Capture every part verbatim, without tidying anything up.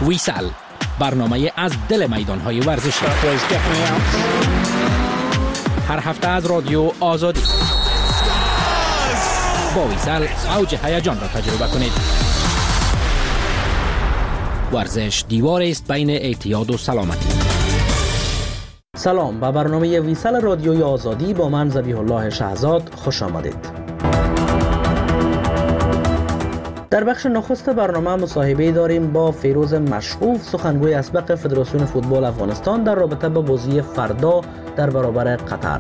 ویسال، برنامه از دل میدان‌های ورزشی. هر هفته از رادیو آزادی. با ویسال اوج هیجان را تجربه کنید. ورزش دیواری است بین اعتیاد و سلامتی. سلام، به برنامه ویسال رادیوی آزادی با من ذبیح الله شهزاد خوش آمدید. در بخش نخست برنامه مصاحبه داریم با فیروز مشعوف، سخنگوی اسبق فدراسیون فوتبال افغانستان در رابطه با بازی فردا در برابر قطر.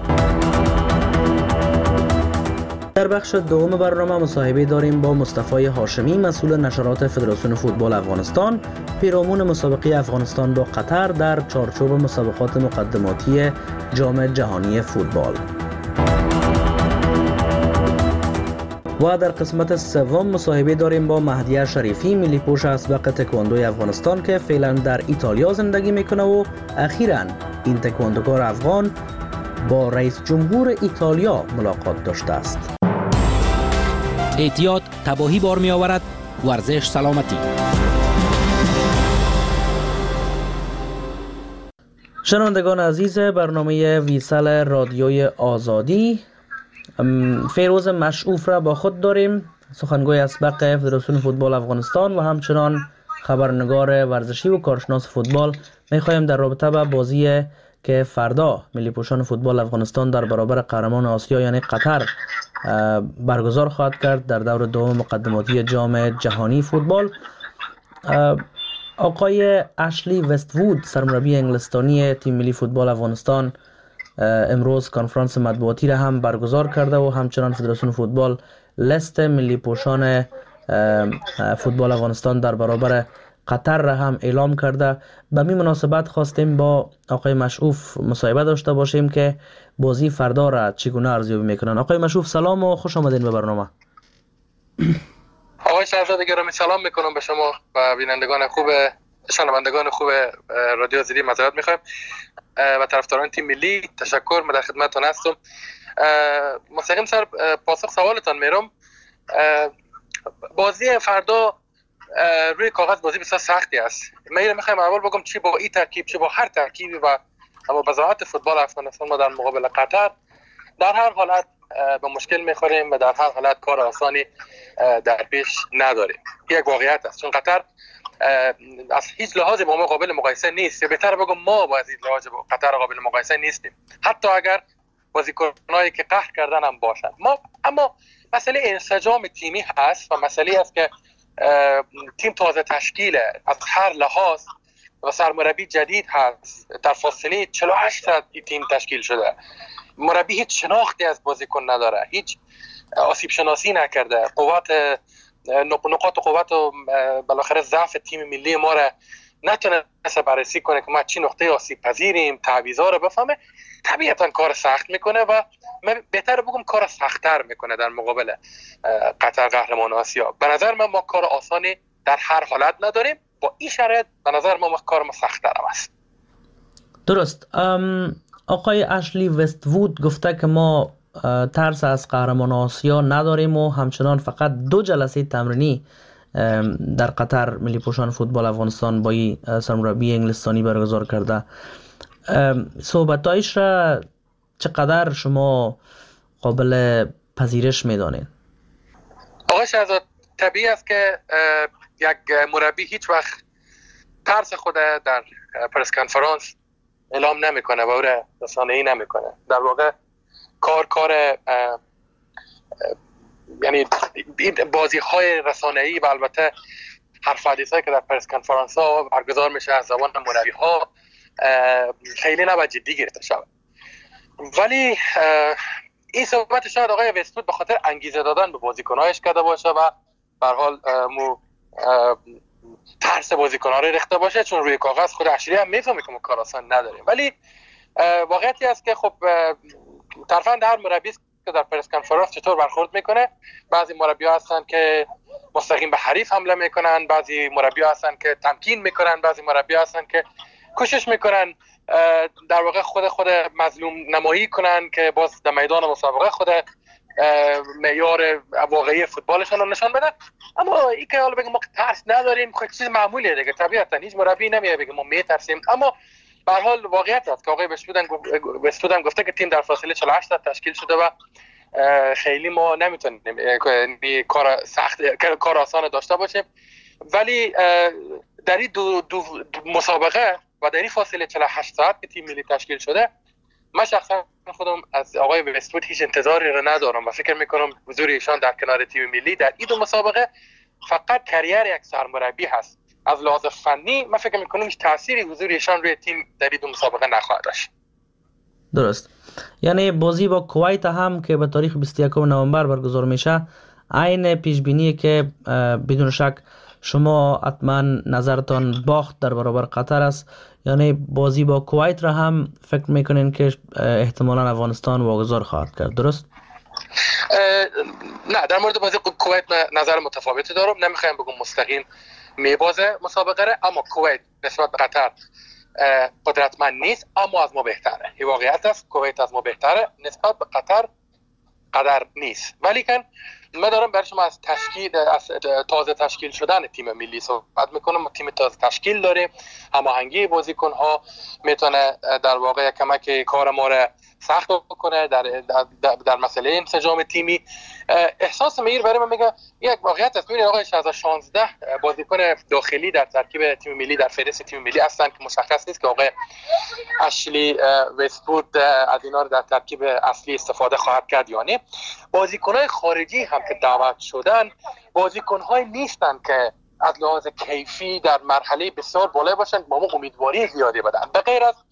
در بخش دوم برنامه مصاحبه داریم با مصطفی هاشمی، مسئول نشرات فدراسیون فوتبال افغانستان، پیرامون مسابقه افغانستان با قطر در چارچوب مسابقات مقدماتی جام جهانی فوتبال. و در قسمت سوم مصاحبه داریم با مهدیه شریفی، ملی پوش اسبق تکواندوی افغانستان که فعلا در ایتالیا زندگی میکنه و اخیراً این تکواندوکار افغان با رئیس جمهور ایتالیا ملاقات داشته است. اعتیاد تباهی بار می آورد، ورزش سلامتی. شنوندگان عزیز برنامه ویسال رادیوی آزادی، فیروز مشعوف را با خود داریم، سخنگوی اسبق فدراسیون فوتبال افغانستان و همچنان خبرنگار ورزشی و کارشناس فوتبال. میخوایم در رابطه با بازی که فردا ملی پوشان فوتبال افغانستان در برابر قهرمان آسیا یعنی قطر برگزار خواهد کرد در دور دوم مقدماتی جام جهانی فوتبال، آقای اشلی وست‌وود، سرمربی انگلستانی تیم ملی فوتبال افغانستان، امروز کنفرانس مطبوعاتی را هم برگزار کرده و همچنان فدراسیون فوتبال لیست ملی پوشان فوتبال افغانستان در برابر قطر را هم اعلام کرده. به می مناسبت خواستیم با آقای مشعوف مصاحبه داشته باشیم که بازی فردا را چگونه ارزیابی میکنن. آقای مشعوف سلام و خوش آمدین به برنامه. آقای شهزاد گرامی سلام میکنم به شما و بینندگان خوب شنوندگان خوب رادیو آزادی. معذرت میخوایم و طرفداران تیم ملی تشکر، من در خدمتتون هستم. مستقیم سر پاسخ سوالتان میرم. بازی فردا روی کاغذ بازی بسیار سختی است. من میخوایم اول بگم چی با این ترکیب چی با هر ترکیبی و اما بضاعت فوتبال افغانستان ما در مقابل قطر در هر حالت به مشکل میخوریم و در هر حالت کار آسانی در پیش نداریم. یک واقعیت است، چون قطر از هیچ لحاظی با ما قابل مقایسه نیست، یا بهتر بگم ما با از هیچ لحاظی با قطر قابل مقایسه نیستیم، حتی اگر بازیکنایی که قهر کردن هم باشن. ما اما مسئله انسجام تیمی هست و مسئله است که تیم تازه تشکیله از هر لحاظ و سرمربی جدید هست. در فاصله چهل و هشت ساعت تیم تشکیل شده، مربی هیچ شناختی از بازیکن نداره، هیچ آسیب شناسی نکرده، قوت نقاط قوت و بالاخره ضعف تیم ملی ما را نتونسته بررسی کنه که ما چی نقطه آسیب پذیریم، تعویضا رو بفهمه. طبیعتا کار سخت میکنه و من بهتر بگم کار سخت‌تر میکنه در مقابل قطر قهرمان آسیا. به نظر من ما کار آسانی در هر حالت نداریم، با این شرایط به نظر ما کار ما سخت‌تر است. درست. آقای اشلی وست‌وود گفته که ما ترس از قهرمان آسیا نداریم و همچنان فقط دو جلسه تمرینی در قطر ملی پوشان فوتبال افغانستان با این سرمربی انگلستانی برگزار کرده. صحبتایش را چقدر شما قابل پذیرش میدانید؟ آقای شهزاد، طبیعی است که یک مربی هیچ وقت ترس خود در پرس کنفرانس اعلام نمیکنه و او را رسانه‌ای نمیکنه. در واقع کار کار یعنی بازی های رسانه‌ای و البته حرف حدیثایی که در پرس کنفرانس ها برگزار میشه از زبان مربی ها خیلی نباید جدی گرفته شود. ولی این صحبت شاید آقای وست‌وود به خاطر انگیزه دادن به بازیکن‌هایش کرده باشه و به هر حال مو ترس بازیکن‌ها رو ریخته باشه، چون روی کاغذ خود اشری هم میفهمه که ما کار آسان نداریم. ولی واقعیتی است که خب طرفاً هر مربی که در پرس کنفرانس چطور برخورد میکنه. بعضی مربی‌ها هستن که مستقیم به حریف حمله میکنن، بعضی مربی‌ها هستن که تمکین میکنن، بعضی مربی‌ها هستن که کوشش میکنن در واقع خود خود مظلوم نمایی کنن که باز در میدان مسابقه خود معیار واقعی فوتبالشون رو نشان بدن. اما این که حالا بگم ما ترس نداریم خود چیز معمولیه دیگه، طبیعتا هیچ مربی نمیاد بگه ما میترسیم. اما به هر حال واقعیت است که آقای بسپودن گفته که تیم در فاصله چهل و هشت تشکیل شده و خیلی ما نمیتونیم کار سخت کار آسان داشته باشیم، ولی در این دو, دو, دو مسابقه و در این فاصله چهل و هشت ساعت که تیم ملی تشکیل شده، من شخصا خودم از آقای بسپود هیچ انتظاری رو ندارم و فکر میکنم حضور ایشان در کنار تیم ملی در این دو مسابقه فقط کریر یک سرمربی هست. از لحاظ فنی من فکر میکنم هیچ تأثیری حضور ایشان روی تیم در این دو مسابقه نخواهد داشت. درست. یعنی بازی با کویت هم که به تاریخ بیست و یکم نوامبر برگزار میشه، عین پیش بینی که بدون شک شما حتما نظرتان باخت در برابر قطر است، یعنی بازی با کویت را هم فکر میکنین که احتمالا افغانستان واگذار خواهد کرد، درست؟ نه، در مورد بازی کویت نظر متفاوتی دارم. نمیخوایم بگم مستقیم میبازه مسابقه را، اما کویت نسبت به قطر قدرتمند نیست، اما از ما بهتره. این واقعیت است، کویت از ما بهتره، نسبت به قطر قدر نیست. ولی که من دارم برای شما از تشکیل از تازه تشکیل شدن تیم ملی صحبت میکنم. ما تیم تازه تشکیل داریم، هماهنگی بازیکن ها میتونه در واقع کمک کار ما را سخت بکنه در در, در مسئله انسجام تیمی. احساس میر برای من میگه یک واقعیت است. ببینید آقای از شانزده بازیکن داخلی در ترکیب تیم ملی در فهرست تیم ملی هستن که مشخص نیست که آقای اشلی وست‌وود از اینا در ترکیب اصلی استفاده خواهد کرد یا نه. بازیکن‌های خارجی هم که دعوت شدن بازیکن‌های نیستن که از لحاظ کیفی در مرحله بسیار بالای باشن، با ما امیدواری زیادی بدن. به غیر از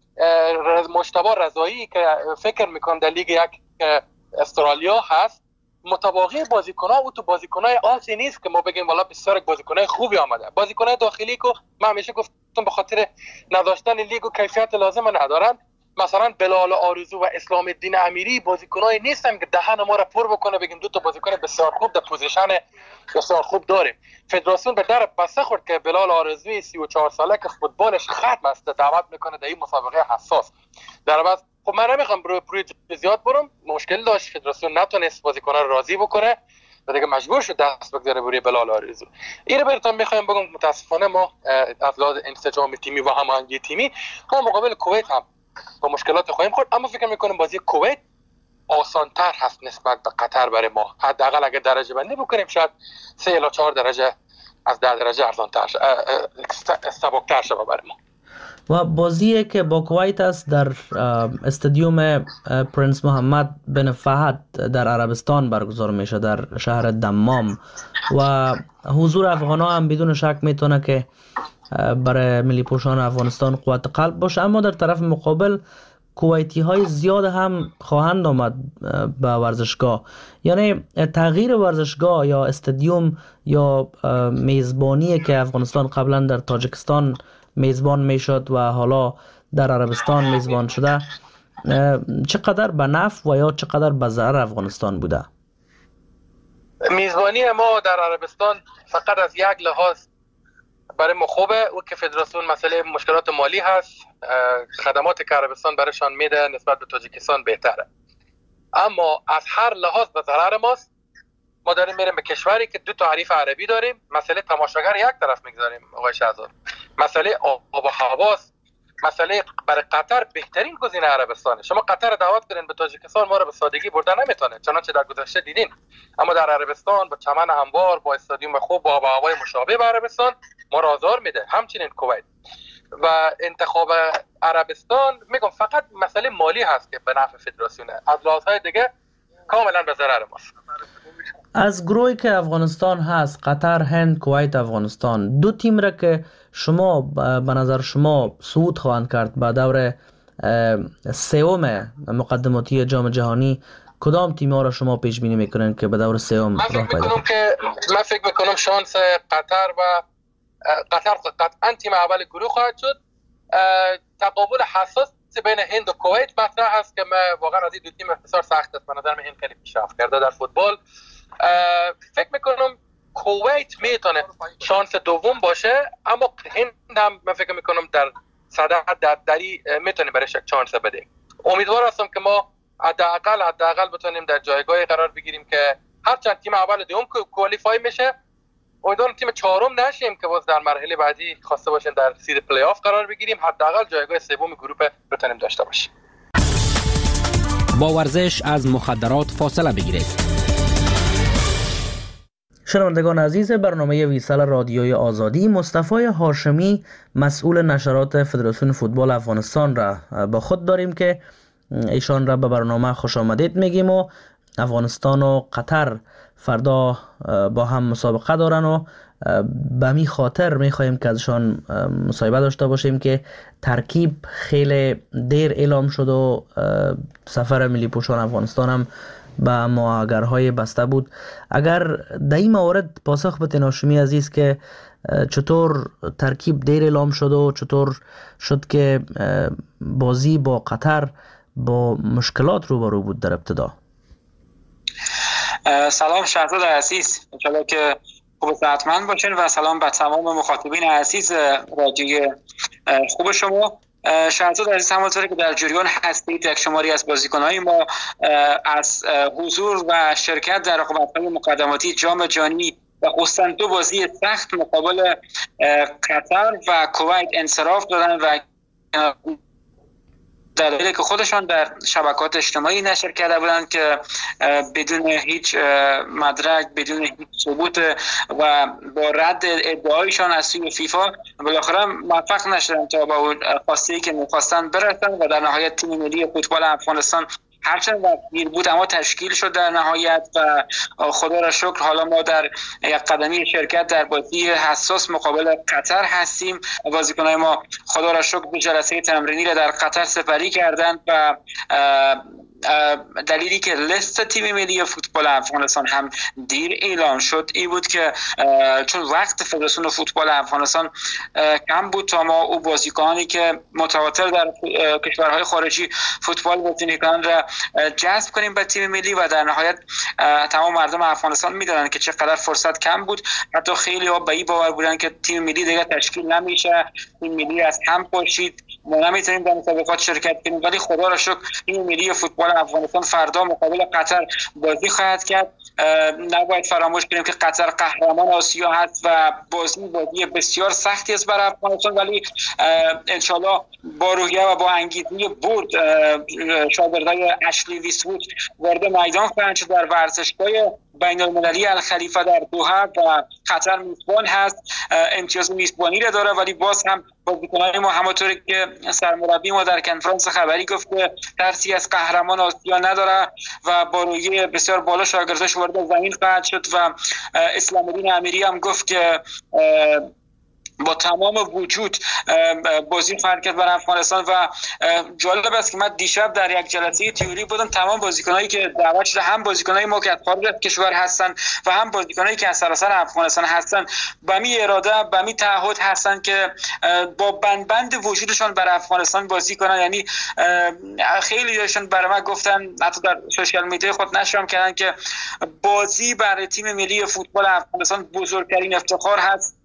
مجتبی رضایی که فکر میکنم در لیگ یک استرالیا هست، متواضع بازیکن‌ها او تو بازیکن‌های آسی نیست که ما بگیم والا بسیار بازیکن‌های خوبی آمده. بازیکن‌های داخلی که من همیشه گفتم به خاطر نداشتن لیگ و کیفیت لازم ندارن، مثلا بلال آرزو و اسلام الدین امیری بازیکنایی نیستن که دهن ما را پر بکنه بگیم دو تا بازیکن بسیار خوب در پوزیشن بسیار خوب داره. فدراسیون به در بسته خورد که بلال آرزوی سی و چهار ساله که فوتبالش ختم است دعوت میکنه در این مسابقه حساس. در بعد خب من نمیخوام روی پروی زیاد برم، مشکل داشت فدراسیون نتونست بازیکن‌ها رو راضی بکنه و دیگه مجبور شد دست بگذاره روی بلال آرزو. این رو براتون میخوایم بگم متاسفانه ما از لحاظ انسجام تیمی و هماهنگی تیمی ما مقابل کویت هم با مشکلات خواهیم خورد، اما فکر میکنم بازی کویت آسان‌تر هست نسبت به قطر برای ما. حداقل اگه درجه بندی بکنیم شاید سه الی چهار درجه از ده درجه ارزان‌تر سبک‌تر شه برای ما. و بازی که با کویت است در استادیوم پرنس محمد بن فهد در عربستان برگزار میشه در شهر دمام و حضور افغان‌ها هم بدون شک میتونه که برای ملی پوشان افغانستان قوت قلب باشه، اما در طرف مقابل کویتی های زیاد هم خواهند آمد به ورزشگاه. یعنی تغییر ورزشگاه یا استادیوم یا میزبانی که افغانستان قبلا در تاجیکستان میزبان میشد و حالا در عربستان میزبان شده، چقدر به نفع و یا چقدر به ضرر افغانستان بوده؟ میزبانی ما در عربستان فقط از یک لحاظ برای ما خوبه، او که فدراسیون مسئله مشکلات مالی هست، خدمات که عربستان برایشان میده نسبت به تاجیکستان بهتره. اما از هر لحاظ به ضرر ماست. ما داریم میریم به کشوری که دو تا حریف عربی داریم، مسئله تماشاگر یک طرف میگذاریم آقای شهزاد، مسئله آب و هواست، مسئله برای قطر بهترین گزینه عربستانه. شما قطر دعوت کنین به تاجیکستان ما رو به سادگی بردن نمیتونه، چنانچه در گذشته دیدین. اما در عربستان با چمن هموار، با استادیوم خوب، با آب و هوای مشابه به عربستان ما رو آزار میده. همچنین کویت و انتخاب عربستان میگم فقط مسئله مالی هست که به نفع فدراسیونه، از لحاظهای دیگه کاملا به ضرر ماست. از گروهی که افغانستان هست، قطر، هند، کویت، افغانستان، دو تیم را که شما به نظر شما صعود خواهند کرد به دور سوم مقدماتی جام جهانی، کدام تیم ها را شما پیش بینی میکنین که به دور سوم راه پیدا کنند؟ که من فکر میکنم شانس قطر و قطر قطعا تیم اول گروه خواهد شد. تقابل حساس بین هند و کویت مطرح هست که من واقعا از این دو تیم بسیار سخت است. به نظر من هند خیلی پیشرفت کرده در فوتبال. فکر میکنم کویت میتونه شانس دوم باشه، اما هند هم من فکر میکنم در صدر در دری میتونه برایش یک شانس بده. امیدوار هستم که ما حداقل حداقل بتونیم در جایگاهی قرار بگیریم که هر چند تیم اول دوم کوالیفای میشه، امیدوارم تیم چهارم نشیم که باز در مرحله بعدی خواسته باشیم در سید پلی آف قرار بگیریم، حداقل جایگاه سوم گروه بتونیم داشته باشیم. با ورزش از مخدرات فاصله بگیرید. شنوندگان عزیز برنامه ویسال رادیوی آزادی، مصطفی هاشمی مسئول نشرات فدراسیون فوتبال افغانستان را با خود داریم که ایشان را به برنامه خوش آمدید میگیم. و افغانستان و قطر فردا با هم مسابقه دارن و به می خاطر میخواهیم که ازشان مصاحبه داشته باشیم که ترکیب خیلی دیر اعلام شد و سفر ملی پوشان افغانستان هم به معاگرهای بسته بود. اگر در این موارد پاسخ بدین هاشمی عزیز که چطور ترکیب دیر اعلام شد و چطور شد که بازی با قطر با مشکلات روبرو بود در ابتدا؟ سلام شهزاد عزیز، انشالله که خوب و صحتمند باشین و سلام به تمام مخاطبین عزیز رادیوی خوب شما. شهزاد عزیز، همونطوری که در جریان هستید یک شماری از بازیکن‌های ما از حضور و شرکت در رقابت‌های مقدماتی جام جهانی و خصوصا دو بازی سخت مقابل قطر و کویت انصراف دادن و دلیلی که خودشان در شبکات اجتماعی نشر کرده بودند که بدون هیچ مدرک، بدون هیچ ثبوت و با رد ادعایشان از سوی فیفا بالاخره موفق نشدند تا به اون خواسته‌ای که می‌خواستند برسند و در نهایت تیم ملی فوتبال افغانستان هرچند وقتی بود اما تشکیل شد در نهایت و خدا را شکر حالا ما در یک قدمی شرکت در بازی حساس مقابل قطر هستیم. بازیکنان ما خدا را شکر به جلسه تمرینی را در قطر سپری کردند و دلیلی که لیست تیم ملی فوتبال افغانستان هم دیر اعلام شد این بود که چون وقت فدراسیون فوتبال افغانستان کم بود تا ما او بازیکنانی که متواتر در کشورهای خارجی فوتبال بازی می‌کنند را جذب کنیم به تیم ملی و در نهایت تمام مردم افغانستان می‌دونن که چقدر فرصت کم بود. حتی خیلی ها به این باور بودن که تیم ملی دیگه تشکیل نمیشه، تیم ملی از هم پاشید، ما نمیتونیم در مسابقات شرکت کنیم. ولی خدا را شکر تیم ملی فوتبال افغانستان فردا مقابل قطر بازی خواهد کرد. نباید فراموش کنیم که قطر قهرمان آسیا هست و بازی بازی بسیار سختی است برای افغانستان، ولی انشالله با روحیه و با انگیزه برد شاگردای اشلی ویسوود وارد میدان خواهند شد در ورزشگاه بین المللی الخلیفه در دوحه و قطر میزبان هست، امتیاز میزبانی را داره. ولی باز هم بازیکنان ما همونطوری که سرمربی ما در کنفرانس خبری گفت که ترسی از قهرمان آسیا نداره و با روحیه بسیار بالا شاگرداش وارد زمین خواهد شد. و اسلام الدین امیری هم گفت که با تمام وجود بازی خواهد کرد برای افغانستان. و جالب است که من دیشب در یک جلسه تئوری بودم، تمام بازیکنایی که دعوت شده هم بازیکنای ما که از خارج از کشور هستن و هم بازیکنایی که از سراسر افغانستان هستن به می اراده به می تعهد هستن که با بند بند وجودشان برای افغانستان بازی کنن. یعنی خیلی هاشون برای من گفتن، حتی در سوشال میدیا خود نشرم کردن که بازی برای تیم ملی فوتبال افغانستان بزرگترین افتخار هست.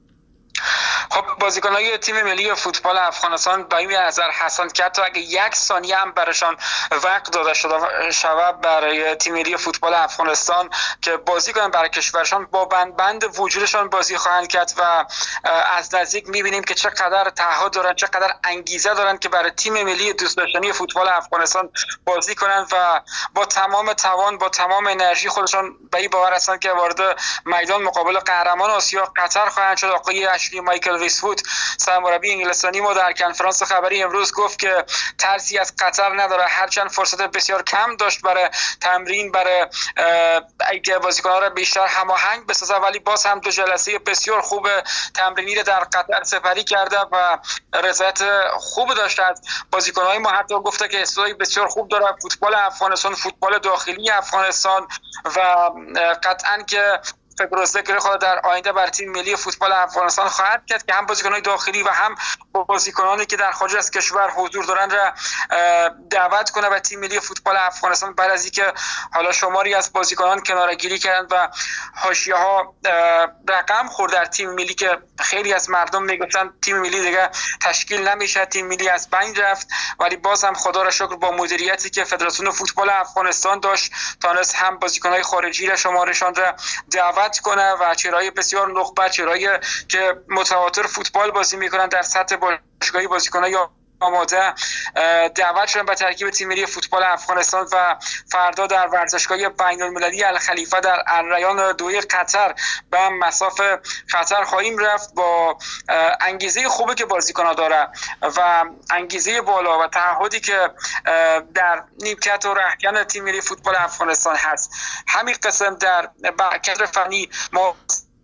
خب بازیکن‌های تیم ملی فوتبال افغانستان با این نظر هستند که حتی اگه یک ثانیه هم برایشان وقت داده شده شود برای تیم ملی فوتبال افغانستان که بازی کنند برای کشورشان، با بند بند وجودشان بازی خواهند کرد و از نزدیک می‌بینیم که چقدر تعهد دارن، چقدر انگیزه دارن که برای تیم ملی دوست داشتنی فوتبال افغانستان بازی کنند و با تمام توان با تمام انرژی خودشان به این باور هستند که وارد میدان مقابل قهرمان آسیا قطر خواهند شد. آقای اشلی مایکل ویسوود سرمربی انگلستانی ما در کنفرانس خبری امروز گفت که ترسی از قطر نداره، هرچند فرصت بسیار کم داشت برای تمرین، برای اینکه بازیکن‌ها را بیشتر هماهنگ بسازه، ولی باز هم دو جلسه بسیار خوب تمرینی را در قطر سپری کرده و رضایت خوب داشته از بازیکن‌های ما. حتی گفته که استعداد بسیار خوب داره فوتبال افغانستان، فوتبال داخلی افغانستان و قطعاً که فکر خود در آینده بر تیم ملی فوتبال افغانستان خواهد کرد که هم بازیکنان داخلی و هم بازیکنانی که در خارج از کشور حضور دارند را دعوت کنه و تیم ملی فوتبال افغانستان بعد از اینکه حالا شماری از بازیکنان کناره‌گیری کردند و حاشیه‌ها رقم خورد در تیم ملی که خیلی از مردم میگفتن تیم ملی دیگه تشکیل نمیشه، تیم ملی از بین رفت، ولی باز هم خدا را شکر با مدیریتی که فدراسیون فوتبال افغانستان داشت تونست هم بازیکن‌های خارجی را شمارشان را دعوت کنه و چهره‌های بسیار نخبه، چهره‌ای که متواتر فوتبال بازی میکنن در سطح باشگاهی بازیکن‌های آماده دعوت شدن به ترکیب تیم ملی فوتبال افغانستان و فردا در ورزشگاه بین‌المللی الخلیفه در الریان دوی قطر به مسافه قطر خواهیم رفت با انگیزه خوبی که بازیکن‌ها داره و انگیزه بالا و تعهدی که در نیمکت و رهکن تیم ملی فوتبال افغانستان هست. همین قسم در کادر فنی ما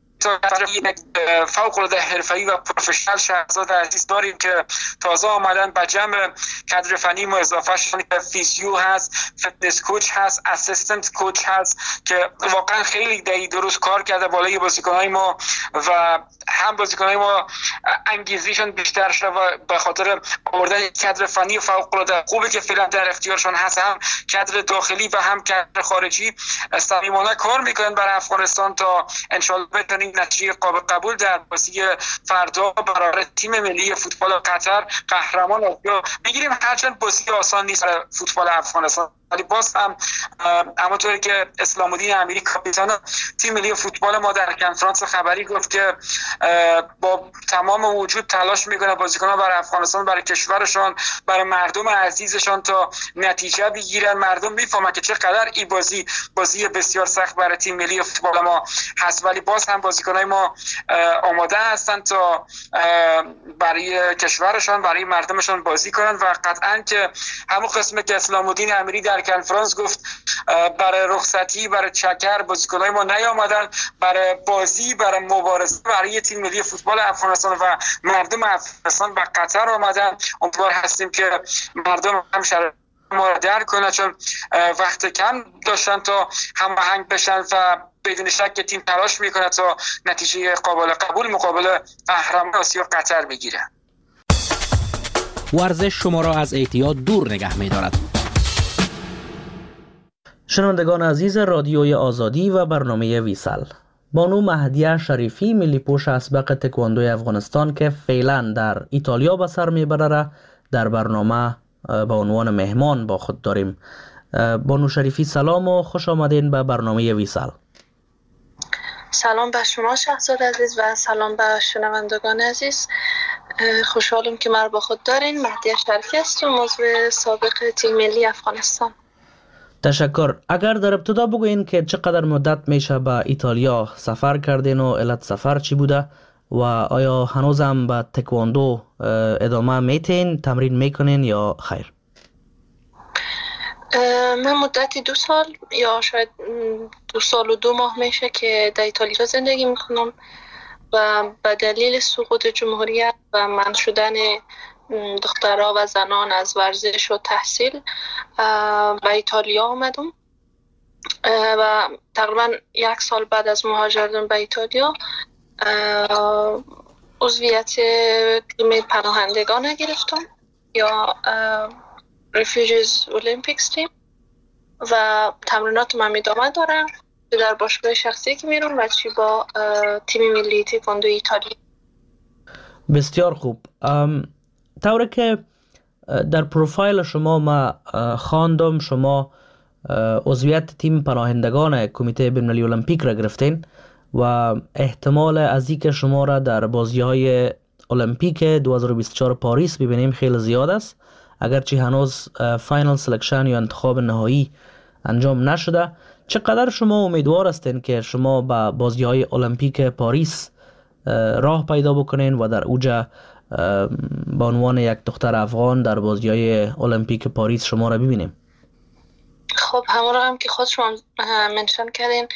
فوق العاده حرفه‌ای و پروفشنال شهرزاد عزیز داریم که تازه آمدن به جمع کادر فنی ما اضافه شدن که فیزیو هست، فتنس کوچ هست، اسیستنت کوچ هست که واقعا خیلی دقیق درست کار کرده بالای بازیکن‌های ما و هم بازیکن‌های ما انگیزشون بیشتر شده و به خاطر آوردن کادر فنی فوق العاده خوبی که فعلا در اختیارشون هست، هم کادر داخلی و هم کادر خارجی صمیمانه کار میکنن برای افغانستان تا ان شاء الله بتونیم نتیجه قابل قبول در بازی فردا برای تیم ملی فوتبال قطر قهرمان آسیا بگیریم. هرچند بازی آسان نیست برای فوتبال افغانستان، ولی باز هم همونطوری که اسلام الدین امیری کاپیتان تیم ملی فوتبال ما در کنفرانس خبری گفت که با تمام وجود تلاش میکنه بازیکن‌ها برای افغانستان، برای کشورشان، برای مردم عزیزشان تا نتیجه بگیرن. مردم میفهمن که چقدر این بازی بازی بسیار سخت برای تیم ملی فوتبال ما هست، ولی باز هم بازیکن‌های ما آماده هستند تا برای کشورشان، برای مردمشان بازی کنن و قطعاً که همون قسمت که اسلام الدین امیری در کنفرانس گفت برای رخصتی، برای چکر بازیکن‌های ما نیامدن، برای بازی، برای مبارزه برای تیم ملی فوتبال افغانستان و مردم افغانستان و قطر آمدن. امیدوار هستیم که مردم هم شرایط ما را درک کنن، چون وقت کم داشتن تا هماهنگ بشن و بدون شک که تیم تلاش میکنه تا نتیجه قابل قبول مقابل قهرمان آسیا قطر بگیره. ورزش شما را از اعتیاد دور نگه می‌دارد. شنوندگان عزیز رادیوی آزادی و برنامه ویسل، بانو مهدیه شریفی ملی پوش اسبق تکواندوی افغانستان که فعلا در ایتالیا به سر میبره در برنامه با عنوان مهمان با خود داریم. بانو شریفی سلام و خوش آمدین به برنامه ویسل. سلام به شما شهزاد عزیز و سلام به شنوندگان عزیز. خوشحالم که مرا با خود دارین. مهدیه شریفی هستم، عضو سابق تیم ملی افغانستان. تشکر. اگر در ابتدا بگوین که چقدر مدت میشه به ایتالیا سفر کردین و علت سفر چی بوده و آیا هنوزم به تکواندو ادامه میتین، تمرین میکنین یا خیر؟ من مدتی دو سال یا شاید دو سال و دو ماه میشه که در ایتالیا زندگی میکنم و به دلیل سقوط جمهوریت و منع شدن دخترها و زنان از ورزش و تحصیل به ایتالیا آمدم و تقریبا یک سال بعد از مهاجرتم به ایتالیا عضویت تیم پناهندگان گرفتم یا Refugees Olympics تیم و تمرینات من ادامه دارم، چه در باشگاه شخصی که میرم و چی با تیم ملی تکواندو ایتالیا. بسیار خوب. طوری که در پروفایل شما ما خواندم شما عضویت تیم پناهندگان کمیته بین‌المللی المپیک را گرفتین و احتمال از اینکه شما را در بازی‌های المپیک دو هزار و بیست و چهار پاریس ببینیم خیلی زیاد است، اگرچه هنوز فاینال سلکشن یا انتخاب نهایی انجام نشده. چقدر شما امیدوار هستین که شما به بازی‌های المپیک پاریس راه پیدا بکنین و در اوجا با عنوان یک دختر افغان در بازی‌های المپیک پاریس شما را ببینیم؟ خب همون رو هم که خود شما منشن کردین،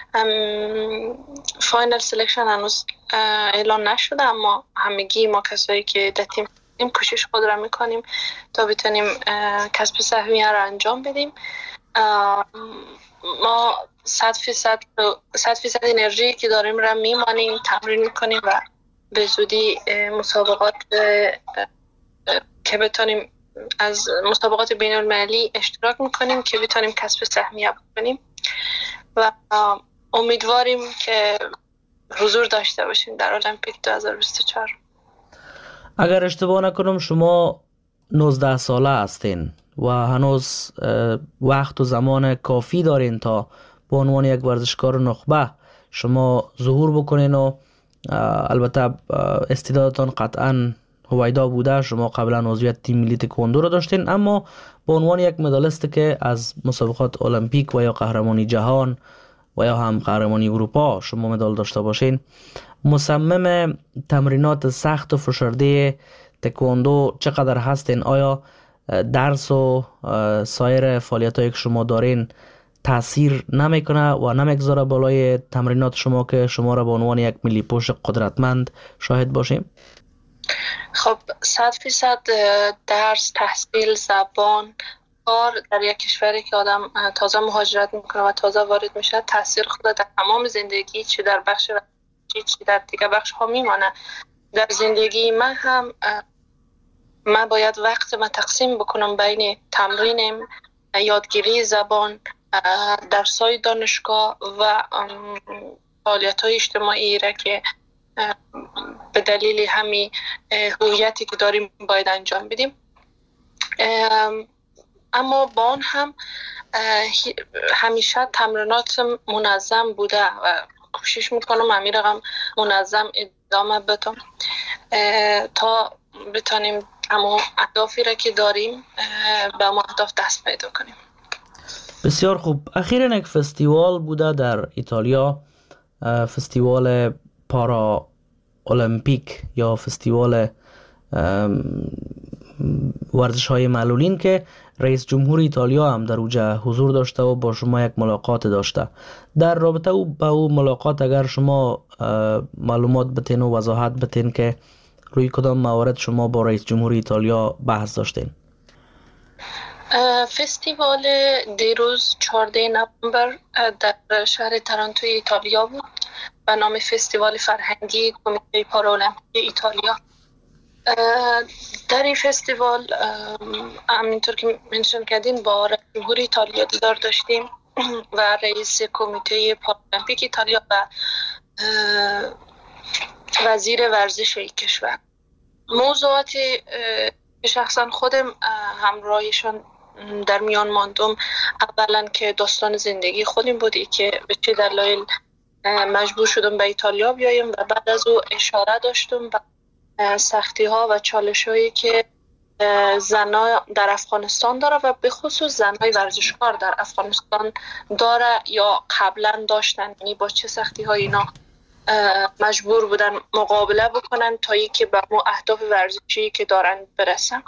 فاینال سلکشن هنوز اعلان نشده، اما همگی ما کسایی که در تیم کوشش خود را میکنیم تا بتونیم کسب سهمیه را انجام بدیم. ما صد فیصد صد فیصد انرژی که داریم را میمانیم، تمرین میکنیم و به زودی مسابقات که بتونیم از مسابقات بین المللی اشتراک میکنیم که بتونیم کسب سهمیه بکنیم و امیدواریم که حضور داشته باشیم در المپیک دو هزار و بیست و چهار. اگر اشتباه نکنم شما نوزده ساله هستین و هنوز وقت و زمان کافی دارین تا به عنوان یک ورزشکار نخبه شما ظهور بکنین و البته استعدادتان قطعا هویدا بوده. شما قبلا عضویت تیم ملی تکواندو رو داشتین، اما به عنوان یک مدالست که از مسابقات المپیک و یا قهرمانی جهان و یا هم قهرمانی اروپا شما مدال داشته باشین، مصمم تمرینات سخت و فشرده تکواندو چقدر هستین؟ آیا درس و سایر فعالیتایی که شما دارین تاثیر نمیکنه و نمیگذاره بالای تمرینات شما که شما را به عنوان یک ملی پوش قدرتمند شاهد باشیم؟ خب صد فیصد درس، تحصیل، زبان، کار در یک کشوری که آدم تازه مهاجرت میکنه و تازه وارد میشه تاثیر خود در تمام زندگی، چی در بخش چی چی در دیگه بخش ها میمانه. در زندگی من هم من باید وقت من تقسیم بکنم بین تمرین، یادگیری زبان، درسای دانشگاه و فعالیت‌های اجتماعی را که به دلیل همین هویتی که داریم باید انجام بدیم. اما با آن هم همیشه تمرینات منظم بوده و کوشش میکنم همین رقم منظم ادامه بدم تا بتونیم اما اهدافی را که داریم به اما اهداف دست پیدا کنیم. بسیار خوب. اخیراً یک فستیوال بوده در ایتالیا، فستیوال پارا المپیک یا فستیوال ورزش های معلولین که رئیس جمهور ایتالیا هم در اوجه حضور داشته و با شما یک ملاقات داشته. در رابطه او با او ملاقات اگر شما معلومات بتین و وضاحت بتین که روی کدام موارد شما با رئیس جمهور ایتالیا بحث داشتین؟ فستیوال دیروز چهاردهم نوامبر در شهر ترنتو ایتالیا بود به نام فستیوال فرهنگی کمیته پارالمپیک ایتالیا. در این فستیوال همینطور که منشن کردین با رئیس جمهور ایتالیا دیدار داشتیم و رئیس کمیته پارالمپیک ایتالیا و وزیر ورزش کشور. موضوعاتی که شخصا خودم همراهشان در میان ماندم، اولا که داستان زندگی خودم بودی که به چه دلایل مجبور شدم به ایتالیا بیایم و بعد از او اشاره داشتم به سختی ها و چالش هایی که زنها در افغانستان داره و به خصوص زنهای ورزشکار در افغانستان داره یا قبلا داشتن، یعنی با چه سختی های اینا مجبور بودن مقابله بکنن تا اینکه به اون اهداف ورزشی که دارن برسن.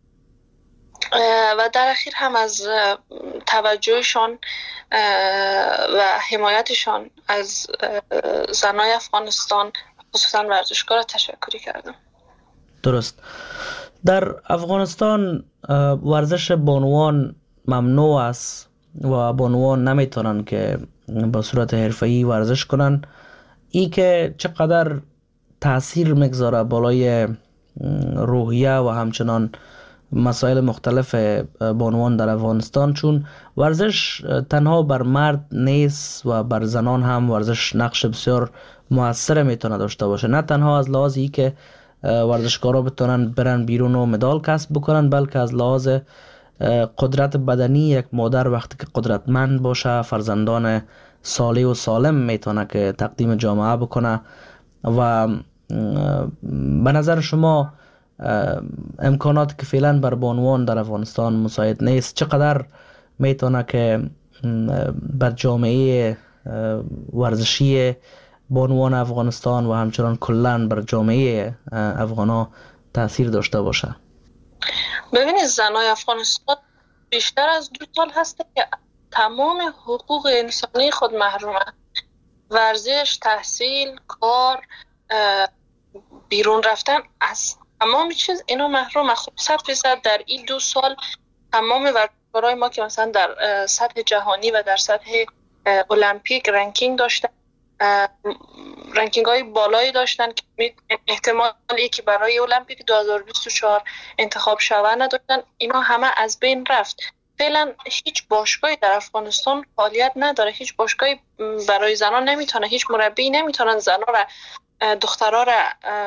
و در اخیر هم از توجهشان و حمایتشان از زنای افغانستان خصوصا ورزشکار تشکری کردم. درست. در افغانستان ورزش بانوان ممنوع است و بانوان نمیتونن که با صورت حرفه‌ای ورزش کنن. ای که چقدر تاثیر میگذاره بالای روحیه و همچنان مسائل مختلف بانوان در افغانستان، چون ورزش تنها بر مرد نیست و بر زنان هم ورزش نقش بسیار مؤثر میتونه داشته باشه، نه تنها از لحاظ ای که ورزشکارا بتونن برن بیرون و مدال کسب بکنن، بلکه از لحاظ قدرت بدنی یک مادر وقتی که قدرتمند باشه فرزندان صالح و سالم میتونه که تقدیم جامعه بکنه. و به نظر شما امکانات که فعلا بر بانوان در افغانستان مساعد نیست چقدر میتونه که بر جامعه ورزشی بانوان افغانستان و همچنان کلن بر جامعه افغانا تاثیر داشته باشه؟ ببینید زنای افغانستان بیشتر از دو سال هسته که تمام حقوق انسانی خود محرومه. ورزش، تحصیل، کار، بیرون رفتن، از تمام چیز اینا محرومه. خب صد فیصد در این دو سال تمام ورزشکارای ما که مثلا در سطح جهانی و در سطح المپیک رنکینگ داشتن، رنکینگ های بالایی داشتن که احتمالی که برای المپیک دو هزار و بیست و چهار انتخاب شوه نداشتن. اینا همه از بین رفت. فعلا هیچ باشگاهی در افغانستان فعالیت نداره، هیچ باشگاهی برای زنان نمیتونه، هیچ مربی نمیتونن زنان را دخترها را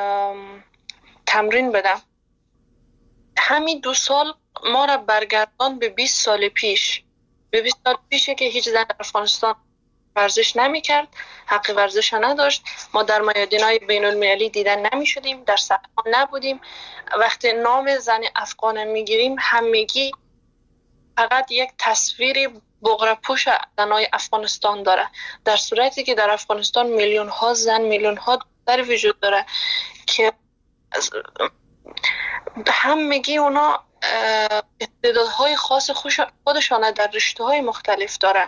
تمرین بده. همین دو سال ما را برگردان به بیست سال پیش، به بیست سال پیشه که هیچ زن در افغانستان ورزش نمی کرد، حق ورزش نداشت. ما در میادین‌های بین المللی دیدن نمی شدیم، در صحنه نبودیم. وقتی نام زن افغان میگیریم همگی فقط یک تصویر بغرا پوش زنای افغانستان داره، در صورتی که در افغانستان میلیون ها زن، میلیون ها دختر وجود داره که همگی اونا استعدادهای خاص خودشان در رشته‌های مختلف داره.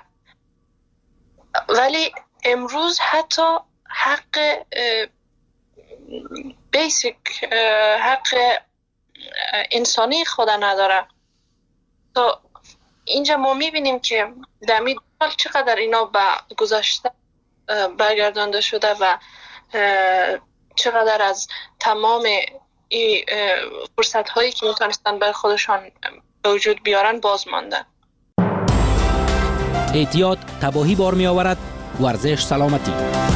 ولی امروز حتی حق بیسیک، حق انسانی خود نداره. تو اینجا ما میبینیم که در می حال چقدر اینا به گذشته برگردانده شده و چقدر از تمام این فرصت هایی که میتونستن بر خودشان به وجود بیارن باز ماندن. اعتیاد تباهی بار می آورد، ورزش سلامتی.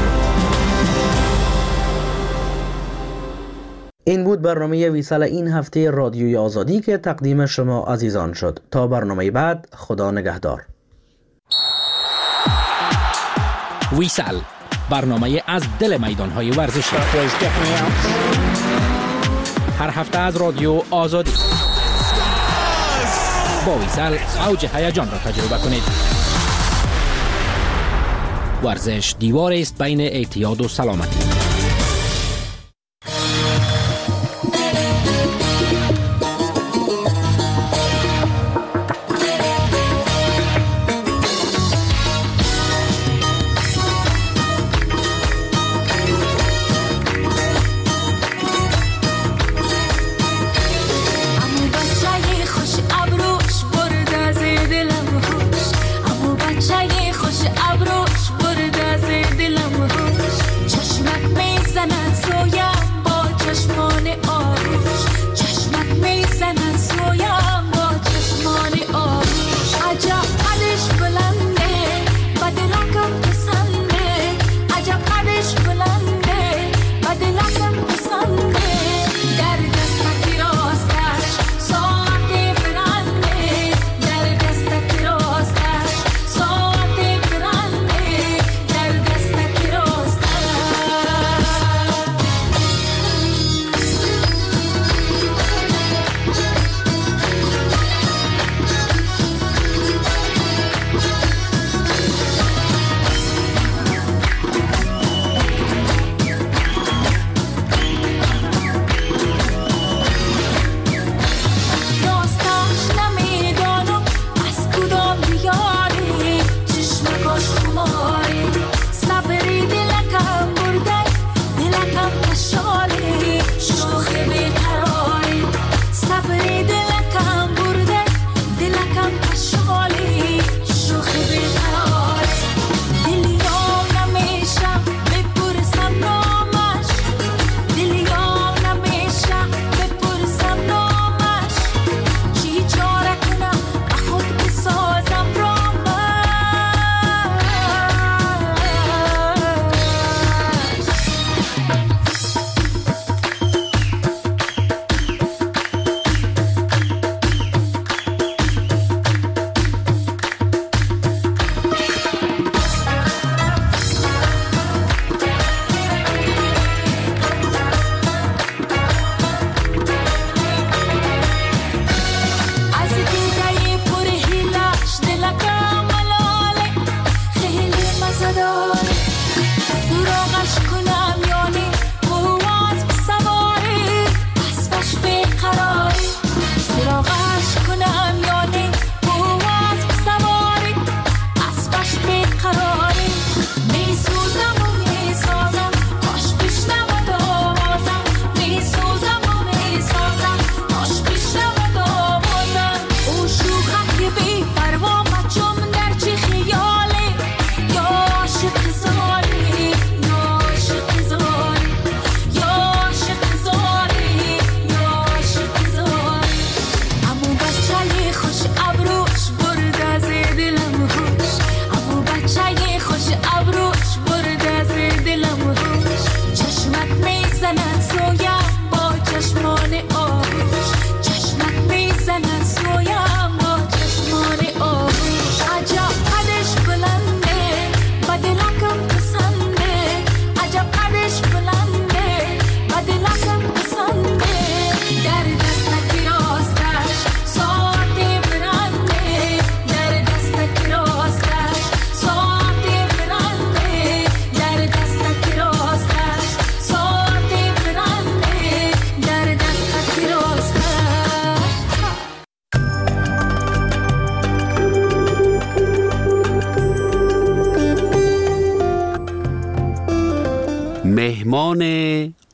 این بود برنامه ویسال این هفته رادیوی آزادی که تقدیم شما عزیزان شد. تا برنامه بعد، خدا نگهدار. ویسال، برنامه از دل میدان‌های ورزشی. هر هفته از رادیو آزادی. با ویسال اوج هیجان را تجربه کنید. ورزش دیوار است بین اعتیاد و سلامتی.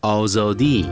آزادی.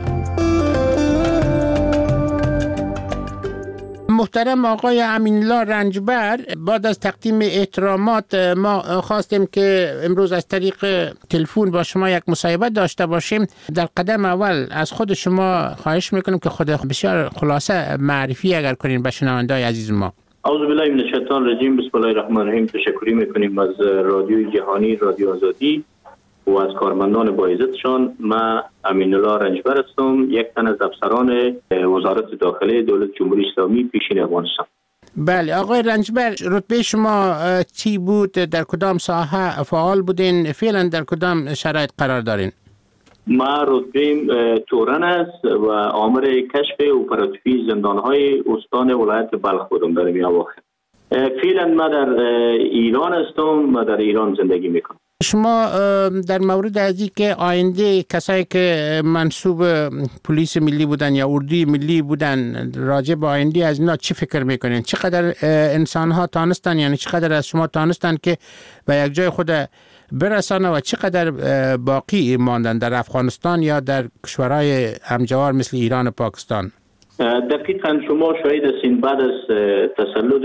محترم آقای امین‌الله رنجبر، بعد از تقدیم احترامات ما خواستیم که امروز از طریق تلفن با شما یک مصاحبه داشته باشیم. در قدم اول از خود شما خواهش میکنیم که خود بسیار خلاصه معرفی اگر کنین به شنونده‌های عزیز ما. اعوذ بالله من الشیطان الرجیم. بسم الله الرحمن الرحیم. تشکری میکنیم از رادیوی جهانی رادیو آزادی و از کارمندان با عزتشان. من امین‌الله رنجبر هستم، یک تن از افسران وزارت داخله دولت جمهوری اسلامی پیشین افغانستان. بله آقای رنجبر، رتبه شما چی بود؟ در کدام ساحه فعال بودین؟ فعلا در کدام شرایط قرار دارین؟ ما رتبه تورن است و آمر کشف اپراتیوی زندانهای استان ولایت بلخ بودم در این اواخر. فعلا ما در ایران هستم، ما در ایران زندگی میکنم. شما در مورد از این که آینده کسایی که منصوب پلیس ملی بودن یا اردوی ملی بودن راجع به آینده از اینا چی فکر میکنین؟ چقدر انسان ها تانستن، یعنی چقدر از شما تانستن که به یک جای خود برسانه و چقدر باقی ماندن در افغانستان یا در کشورهای همجوار مثل ایران و پاکستان؟ دقیقاً شما شاهد هستین بعد از تسلط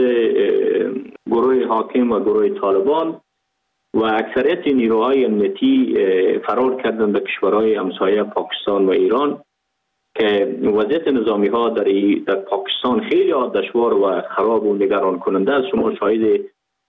گروه حاکم و گروه طالبان و اکثریت نیروهای امنیتی فرار کردند به کشورهای همسایه پاکستان و ایران که وضعیت نظامی ها در, در پاکستان خیلی دشوار و خراب و نگران کننده است. شما شاهد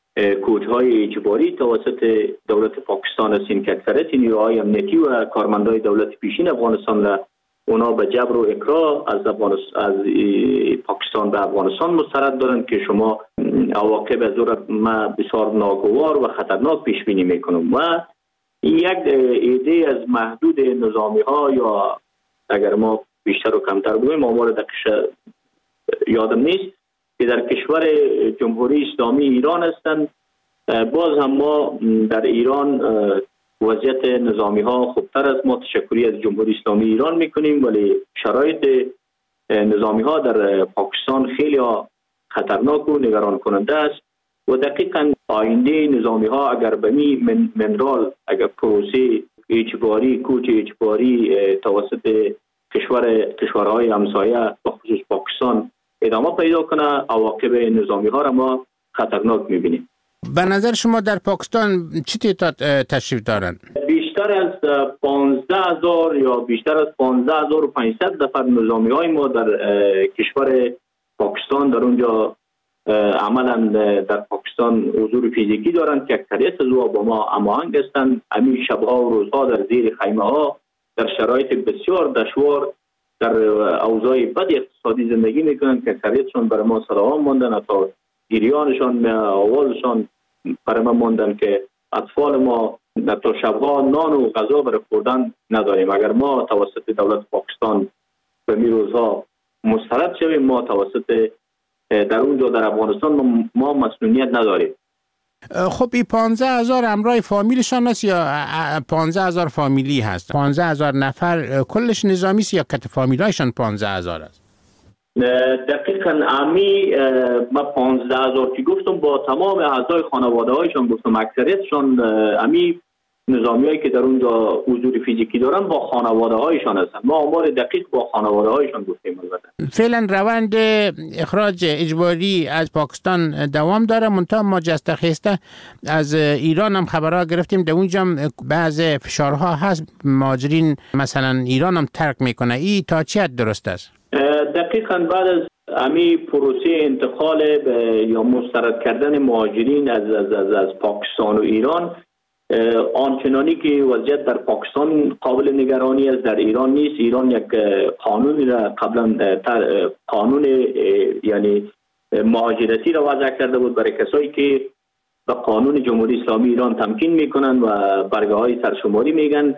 کوچهای اجباری توسط دولت پاکستان هستین که اکثریت نیروهای امنیتی و کارمندای دولت پیشین افغانستان را اونا به جبر و اکراه از از پاکستان به افغانستان مسترد دارند که شما عواقب از اون ما بسیار ناگوار و خطرناک پیش بینی میکنم. و یک ایده از محدود نظامی ها یا اگر ما بیشتر و کمتر بگویم آمار دقیق یادم نیست که در کشور جمهوری اسلامی ایران هستند. باز هم ما در ایران وضعیت نظامی ها خوبتر از ما تشکری از جمهوری اسلامی ایران میکنیم، ولی شرایط نظامی ها در پاکستان خیلی خطرناک و نگران کننده است و دقیقاً آینده نظامی ها اگر به می من منرال اگر پروسه اجباری کوچ اجباری توسط کشور کشورهای همسایه به خصوص پاکستان ادامه پیدا کنه، عواقب نظامی ها را ما خطرناک میبینیم. به نظر شما در پاکستان چی تعداد تشریف دارند؟ بیشتر از پانزده هزار یا بیشتر از پانزده هزار و پانصد نفر نظامی های ما در کشور پاکستان در اونجا عملا در پاکستان حضور فیزیکی دارند که اکثریت از او با ما هماهنگ هستند. همین شبها و روزها در زیر خیمه ها در شرایط بسیار دشوار در اوضاع بد اقتصادی زندگی میکنند که اکثریتشون برای ما سلام ماندن، حتی گریانشان آوازشان برای ما ماندن که اطفال ما تا شبها نان و غذا برای خوردن نداریم. اگر ما توسط دولت پاکستان به می روزها مسترد شویم، ما توسط در اونجا در افغانستان ما مسئولیت نداریم. خب این پانزده هزار همراه فامیلشان است یا پانزده هزار فامیلی هست؟ پانزده هزار نفر کلش نظامی است یا کت فامیلایشان پانزده هزار است؟ دقیقاً امی ما پانزده هزار که گفتم با تمام اعضای خانواده هایشان گفتم، اکثریتشان امی نظامی هایی که در اونجا حضور فیزیکی دارن با خانواده هایشان هستن. ما آمار دقیق با خانواده هایشان گفتیم. البته فعلا روند اخراج اجباری از پاکستان دوام داره، منتها ما جسته خسته از ایران هم خبرها گرفتیم در اونجا بعض فشارها هست، مهاجرین مثلا ایران هم ترک میکنه. این تا چه حد درست است؟ دقیقاً بعد از امی پروسه انتقال یا مسترد کردن مهاجرین از از از, از پاکستان و ایران، آنچنانی که وضعیت در پاکستان قابل نگرانی است در ایران نیست. ایران یک قانونی را قبلا قانون یعنی مهاجرتی را وضع کرده بود برای کسایی که به قانون جمهوری اسلامی ایران تمکین میکنن و برگه های سرشماری میگن.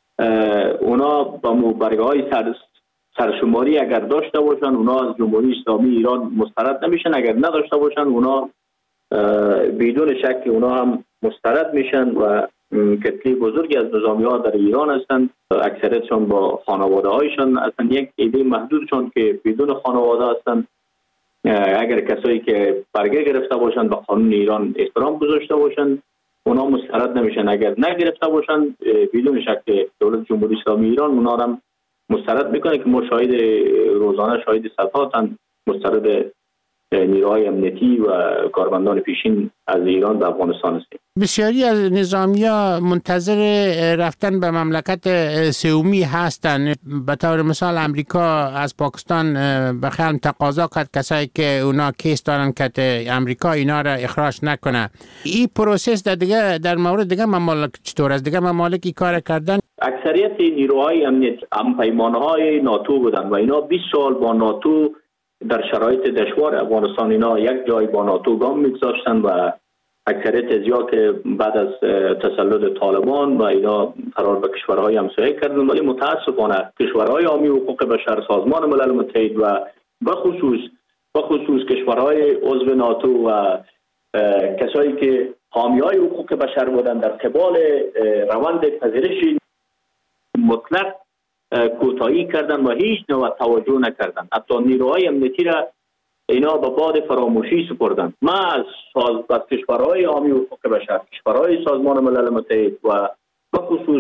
اونا با برگه های سر سرشماری اگر داشته باشن اونا از جمهوری اسلامی ایران مسترد نمیشن، اگر نداشته باشن اونا بدون شک اونا هم مسترد میشن و کتلی بزرگی از نظامی ها در ایران هستند. اکثریتشان با خانواده هایشان هستند. یک ایده محدودشان که بدون خانواده هستند. اگر کسایی که برگه گرفته باشند به قانون ایران احترام گذاشته باشند اونا مسترد نمیشن. اگر نگرفته باشند بدون شک دولت جمهوری اسلامی ایران اونا هم مسترد میکنه که ما شاهد روزانه شاهد صدها تن مسترد نیروهای امنیتی و کارمندان پیشین از ایران به افغانستان هستیم. بسیاری از نظامیا منتظر رفتن به مملکت سومی هستند. به طور مثال امریکا از پاکستان به خیال تقاضا کرد کسایی که اونا کیس دارن که امریکا اینا را اخراج نکنه. این پروسس در دیگه در مورد دیگه ممالک چطور است؟ دیگه ممالکی کار کردن؟ اکثریت نیروهای امنیت هم پیمانهای ناتو بودن و اینا بیست سال با ناتو در شرایط دشوار افغانستان اینا یک جای با ناتو گام میگذاشتن و اکثریت ازیا که بعد از تسلط طالبان و اینا فرار به کشورهای همسایه کردن، ولی متاسفانه کشورهای حامی حقوق بشر، سازمان ملل متحد و به خصوص به خصوص کشورهای عضو ناتو و کسایی که حامیای حقوق بشر بودن در قبال روند پذیرش مطلق کوتاهی کردن و هیچ نوع توجه نکردن. حتی نیروهای امنیتی را اینا به باد فراموشی سپردن. ما از ساز از کشورهای حامی حقوق بشر، کشورهای سازمان ملل متحد و به خصوص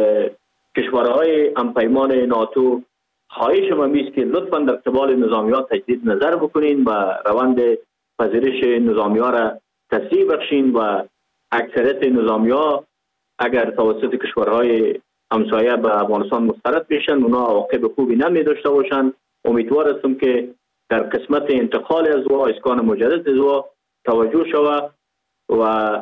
کشورهای همپیمان ناتو خواهش ما میست که لطفاً در قبال نظامیات تجدید نظر بکنین و روند پذیرش نظامیات را تسریع بخشین و اکثریت نظامیات اگر توسط کشورهای همسایه به افغانستان مسترد بشن اونا عواقب خوبی نمی داشته باشن. امیدوار هستم که در قسمت انتقال از و اسکان مجدد از و توجه شود و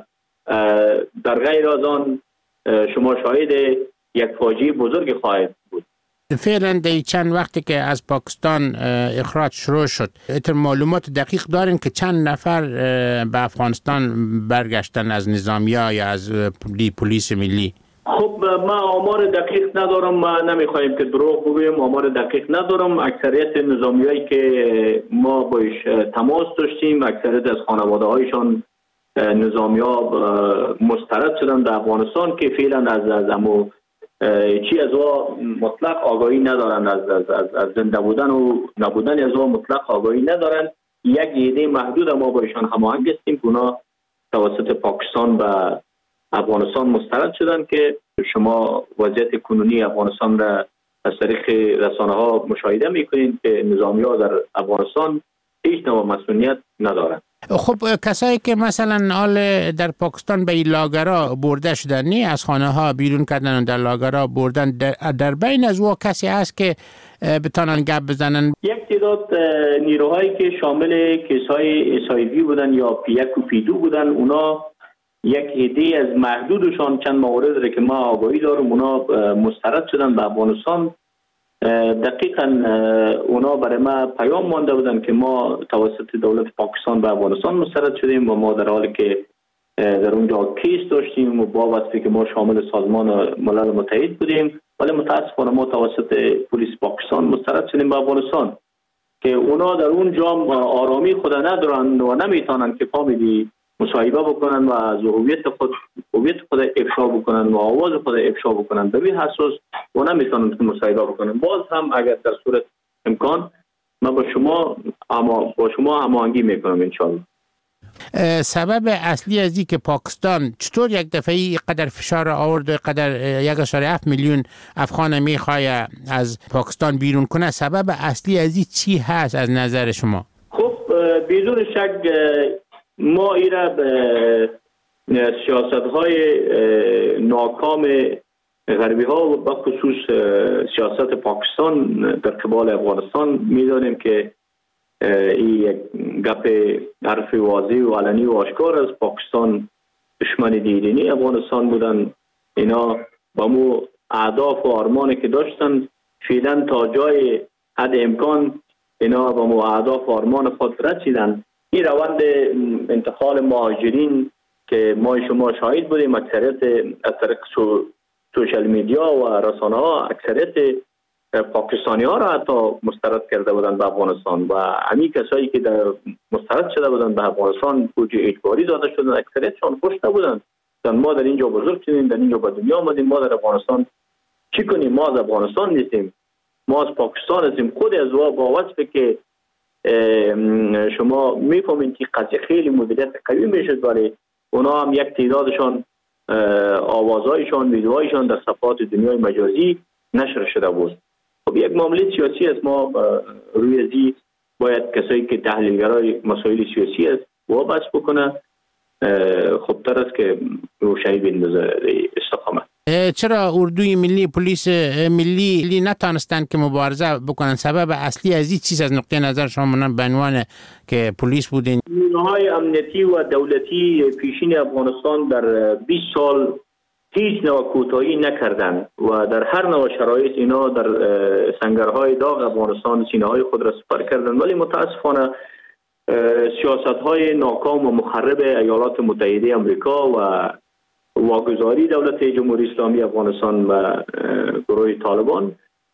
در غیر از آن شما شاهد یک فاجعه بزرگ خواهد بود. فعلا در چند وقتی که از پاکستان اخراج شروع شد اتر معلومات دقیق دارین که چند نفر به افغانستان برگشتن از نظامیه یا از پلیس ملی؟ خب ما آمار دقیق ندارم، ما نمیخوایم که دروغ بگویم، آمار دقیق ندارم. اکثریت نظامیایی که ما باش تماس داشتیم اکثریت از خانواده هایشان نظامیا مسترد شدن در افغانستان که فعلا از از امو چی از او مطلق آگاهی ندارن، از از از, از زنده بودن و نبودن از او مطلق آگاهی ندارن. یک عده محدود ما با ایشان هماهنگ هستیم که اونا توسط پاکستان و افغانستان مسترد شدن که شما وضعیت کنونی افغانستان را از طریق رسانه ها مشاهده میکنید که نظامی ها در افغانستان هیچ نوع مسئولیت ندارند. خب کسایی که مثلا حال در پاکستان به این لاگرها برده شدن، نی از خانه ها بیرون کردن و در لاگرها بردن، در, در بین از او کسی هست که بتانن گپ بزنن؟ یک تعداد نیروهایی که شامل کیس‌های اس آی وی بودن یا پی یک و پی دو بودن، اونا یک عده از محدودشان چند مورد را که ما آگاهی دارم اونا مسترد شدن به افغانستان. دقیقاً اونا برای ما پیام مانده بودن که ما توسط دولت پاکستان به افغانستان مسترد شدیم و ما در حالی که در اونجا کیس داشتیم و با وصفی که ما شامل سازمان ملل متحد بودیم، ولی متاسفانه ما توسط پلیس پاکستان مسترد شدیم به افغانستان که اونا در اونجا آرامی خود ندارن و نمیتونن که فامیلی مصاحبه بکنن و از هویت خود هویت خود افشا بکنن و آواز خود افشا بکنن. به این حساس و نمیتونن که مصاحبه بکنن. باز هم اگر در صورت امکان ما با شما اما با شما هماهنگی میکنم ان شاء الله. سبب اصلی از این که پاکستان چطور یک دفعه قدر فشار آورد و قدر یک اشاره هفت میلیون افغان میخواد از پاکستان بیرون کنه، سبب اصلی از این چی هست از نظر شما؟ خب بدون شک ما ایره به سیاست های ناکام غربی ها و به خصوص سیاست پاکستان در قبال افغانستان میدانیم که این یک گپ حرف واضح و علنی و آشکار از پاکستان دشمن دیرینی افغانستان بودن. اینا با مو اهداف و آرمانی که داشتن فعلا تا جای حد امکان اینا با مو اهداف و آرمان خود رسیدن. این روند انتقال مهاجرین که ما شما شاهد بودیم اکثریت از طریق سوشال میدیا و رسانه ها اکثریت پاکستانی ها را حتی مسترد کرده بودند به افغانستان و همین کسایی که در مسترد شده بودند به افغانستان بوجه اجباری داده شدن اکثریتشان خوش نبودند. ما در اینجا بزرگ شدیم، در اینجا به دنیا آمدیم، ما در افغانستان چی کنیم؟ ما از افغانستان نیستیم، ما از پاکستان هستیم. خود از وا با وصفی که شما میفهمید که قضیه خیلی مدیریت قوی میشد، ولی اونا هم یک تعدادشان آوازهایشان ویدیوهایشان در صفحات دنیای مجازی نشر شده بود خب یک معامله سیاسی است. ما روی ازی باید کسایی که تحلیلگرای مسائل سیاسی است وابسته بکنه. خب تر است که روشنی بندازه استقامت. چرا اردوی ملی پلیس ملی نتانستند که مبارزه بکنن؟ سبب اصلی از این چیز از نقطه نظر شما به عنوان که پلیس بودین؟ نیروهای امنیتی و دولتی پیشین افغانستان در بیست سال هیچ نوع کوتاهی نکردند و در هر نوع شرایط اینا در سنگرهای داغ افغانستان سینه‌های خود را سپر کردند. ولی متاسفانه سیاست‌های ناکام و مخرب ایالات متحده آمریکا و واگذاری دولت جمهوری اسلامی افغانستان و گروه طالبان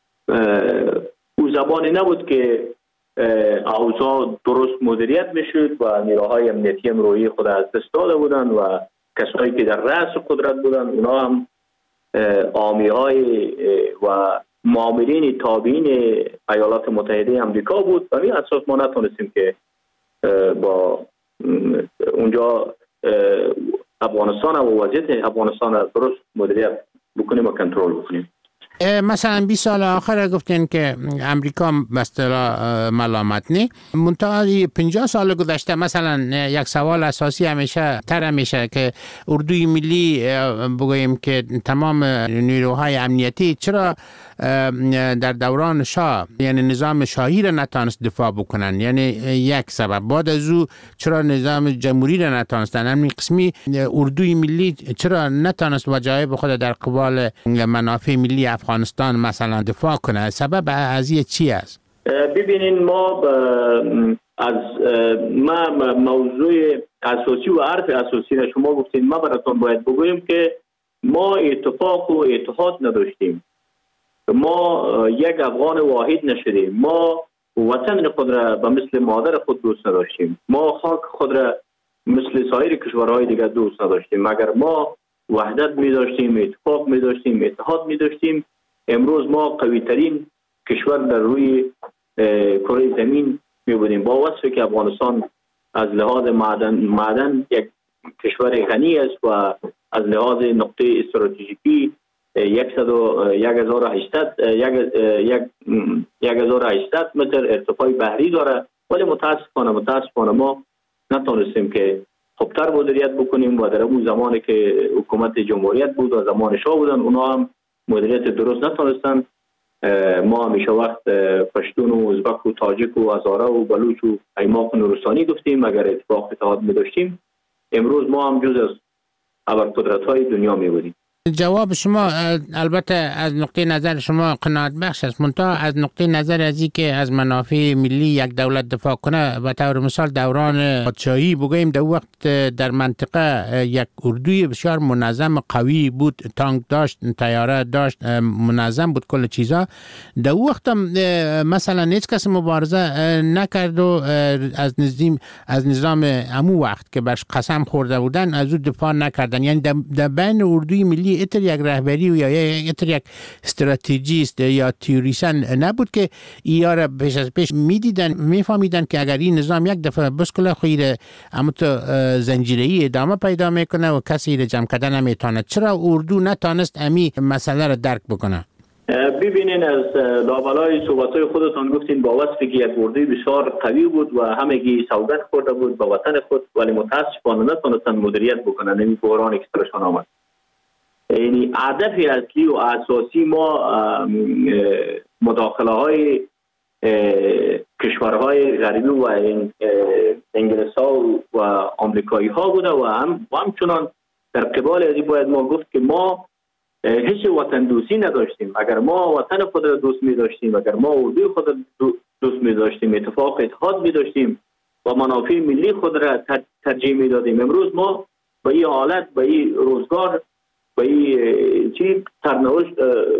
او زبانی نبود که اوضاع درست مدیریت میشد و نیروهای امنیتی هم روی خود از دست داده بودند و کسایی که در رأس قدرت بودند اونا هم عامی‌های و مامورین تابعین ایالات متحده آمریکا بود و این اساس ما نتونستیم که با اونجا افغانستان و وضعیت افغانستان درست مدیریت بکنیم و کنترل بکنیم. مثلا بیست سال آخر گفتین که امریکا به اصطلاح ملامت نی، منتها پنجاه سال گذشته مثلا یک سوال اساسی همیشه تر همیشه که اردوی ملی بگوییم که تمام نیروهای امنیتی چرا در دوران شاه یعنی نظام شاهی را نتانست دفاع بکنن؟ یعنی یک سبب. بعد از او چرا نظام جمهوری را نتانستن؟ همین قسمی اردوی ملی چرا نتانست وجایب خود در قبال منافع ملی افغانستان مثلا دفاع کنه؟ سبب از این چی است؟ ببینین ما از ما موضوع اساسی و حرف اساسی را شما گفتین، ما براتون باید بگویم که ما اتفاق و اتحاد نداشتیم. ما یک افغان واحد نشدیم. ما وطن خود را به مثل مادر خود دوست نداشتیم. ما خاک خود را مثل سایر کشورهای دیگر دوست نداشتیم. مگر ما وحدت می داشتیم، اتفاق می داشتیم، اتحاد می داشتیم، امروز ما قوی ترین کشور در روی کره زمین می بودیم. با وصفی که افغانستان از لحاظ معدن معدن یک کشور غنی است و از لحاظ نقطه استراتژیکی یک هزار و هشتصد متر ارتفاع بحری داره، ولی متاسفانه متاسفانه ما نتونستیم که خوبتر مدیریت بکنیم و در اون زمانی که حکومت جمهوریت بود و زمان شاه بودن اونا هم مدیریت درست نتونستن. ما همیشه وقت پشتون و ازبک و تاجیک و هزاره و بلوچ و ایماق و نورستانی گفتیم اگر اتفاق اتحاد می داشتیم امروز ما هم جز از ابرقدرت های دنیا می بودیم. جواب شما البته از نقطه نظر شما قناعت بخش است، منتها از نقطه نظر از این که از منافع ملی یک دولت دفاع کنه، به طور مثال دوران پادشاهی بگوییم در وقت در منطقه یک اردوی بسیار منظم قوی بود، تانک داشت، طیاره داشت، منظم بود کل چیزا. در وقت مثلا هیچ کس مبارزه نکرد و از نظام از نظام امو وقت که برش قسم خورده بودن از او دفاع نکردن. یعنی در بین اردوی ملی اتر یک رهبری و یا اتر یک استراتژیست یا تیوریسن نبود که اینا را پیش از پیش میدیدن میفهمیدن که اگر این نظام یک دفعه بسکله خیره اما تو زنجیره‌ای ادامه پیدا میکنه و کسی را جمع کردن نمیتونه. چرا اردو نتانست امی مسئله را درک بکنه؟ ببینین از لابلای صحبت‌های خودتان گفتین با وصفی که یک اردوی بسیار قوی بود و همگی سوگند خورده بود با وطن خود، ولی متاسفانه نتونستن مدیریت بکنن. این بحران که سرشان آمد. یعنی هدف اصلی و اساسی ما مداخله های کشورهای غربی و انگلیس ها و آمریکایی ها بوده و هم همچنان در قبال ازی باید ما گفت که ما هیچ وطن دوستی نداشتیم. اگر ما وطن خود را دوست می داشتیم، اگر ما اردوی خود را دوست می داشتیم، اتفاق اتحاد می داشتیم و منافع ملی خود را ترجیح می دادیم، امروز ما به این حالت به این روزگار و این چی سرنوشت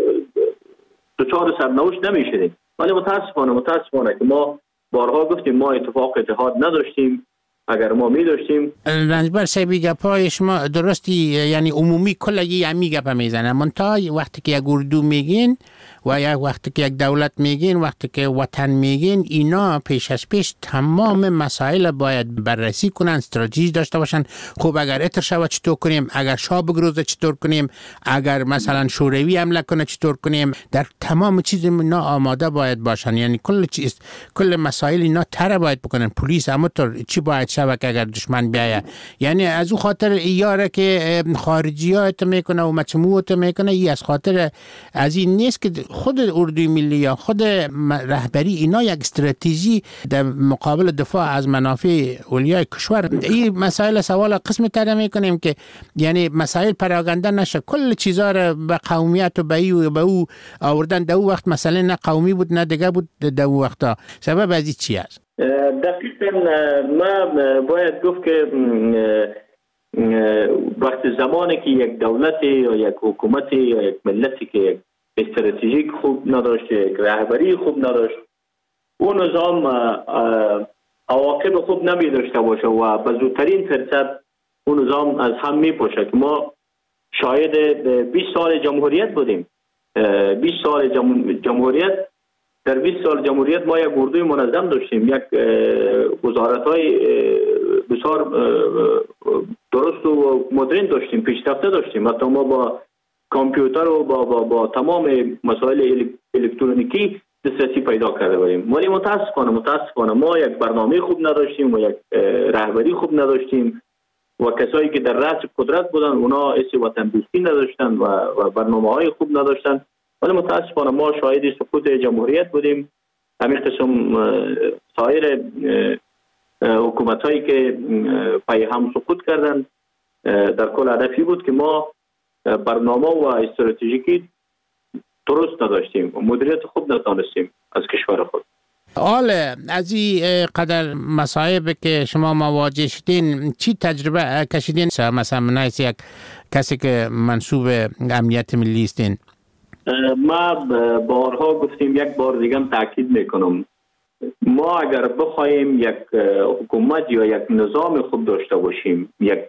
دچار سرنوشت نمیشدیم. ولی متاسفانه متاسفانه که ما بارها گفتیم ما اتفاق اتحاد نداشتیم. اگر ما می داشتیم. رنجبر صاحبی گپای شما درستی، یعنی عمومی کلگی همی گپ میزنه، منتها وقتی که یک اردو میگین و یک وقتی که یک دولت میگین، وقتی که وطن میگین، اینا پیش از پیش تمام مسائل باید بررسی کنن، استراتژی داشته باشن. خب اگر اتر شود چطور کنیم، اگر شاه بگروزه چطور کنیم، اگر مثلا شوروی حمله کنه چطور کنیم، در تمام چیز اینا آماده باید باشن. یعنی کل چیز، کل مسائل اینا تر باید بکنن. پلیس همونطور چی باید شود که اگر دشمن بیایه. یعنی از او خاطر ایاره که خارجی ها ات میکنه و مجموعه ات میکنه، ای از خاطر از این نیست که خود اردوی ملی یا خود رهبری اینا یک استراتژی در مقابل دفاع از منافع اولیای کشور. این مسائل سوال قسم تر میکنیم که یعنی مسائل پراگنده نشه، کل چیزا رو به قومیت و به او به او آوردن. در وقت مسئله نه قومی بود نه دیگه بود. در وقتا سبب از این چی است؟ دقیقاً ما باید گفت که وقت زمانی که یک دولت یا یک حکومت یا یک ملتی که یک استراتژیک خوب نداشت، یک رهبری خوب نداشت، اون نظام عواقب خوب نمی داشته باشه و به زودترین فرصت اون نظام از هم می پاشه. که ما شاید بیست سال جمهوریت بودیم. بیست سال جمهوریت در بیست سال جمهوریت ما یک اردوی منظم داشتیم، یک وزارت‌های بسیار درست و مدرن داشتیم، پیشرفته داشتیم. حتی ما با کامپیوتر و با, با, با تمام مسائل الکترونیکی دسترسی پیدا کرده بودیم. ولی متاسفانه متاسفانه ما یک برنامه خوب نداشتیم و یک رهبری خوب نداشتیم و کسایی که در رأس قدرت بودن اونا حس وطن دوستی نداشتن و, و برنامه‌های خوب نداشتن. ولی متاسفانه ما شاهد سقوط جمهوریت بودیم. همین قسم سایر حکومت‌هایی که پای هم سقوط کردن در کل هدفی بود که ما برنامه و استراتژیکی درست نداشتیم و مدیریت خوب نتونستیم از کشور خود. حال از این قدر مصائب که شما مواجه شدین، چی تجربه کشیدین؟ مثلا نایس یک کسی که منصوب امنیت ملی استین. ما بارها گفتیم، یک بار دیگه هم تاکید میکنم، ما اگر بخوایم یک حکومت یا یک نظام خوب داشته باشیم، یک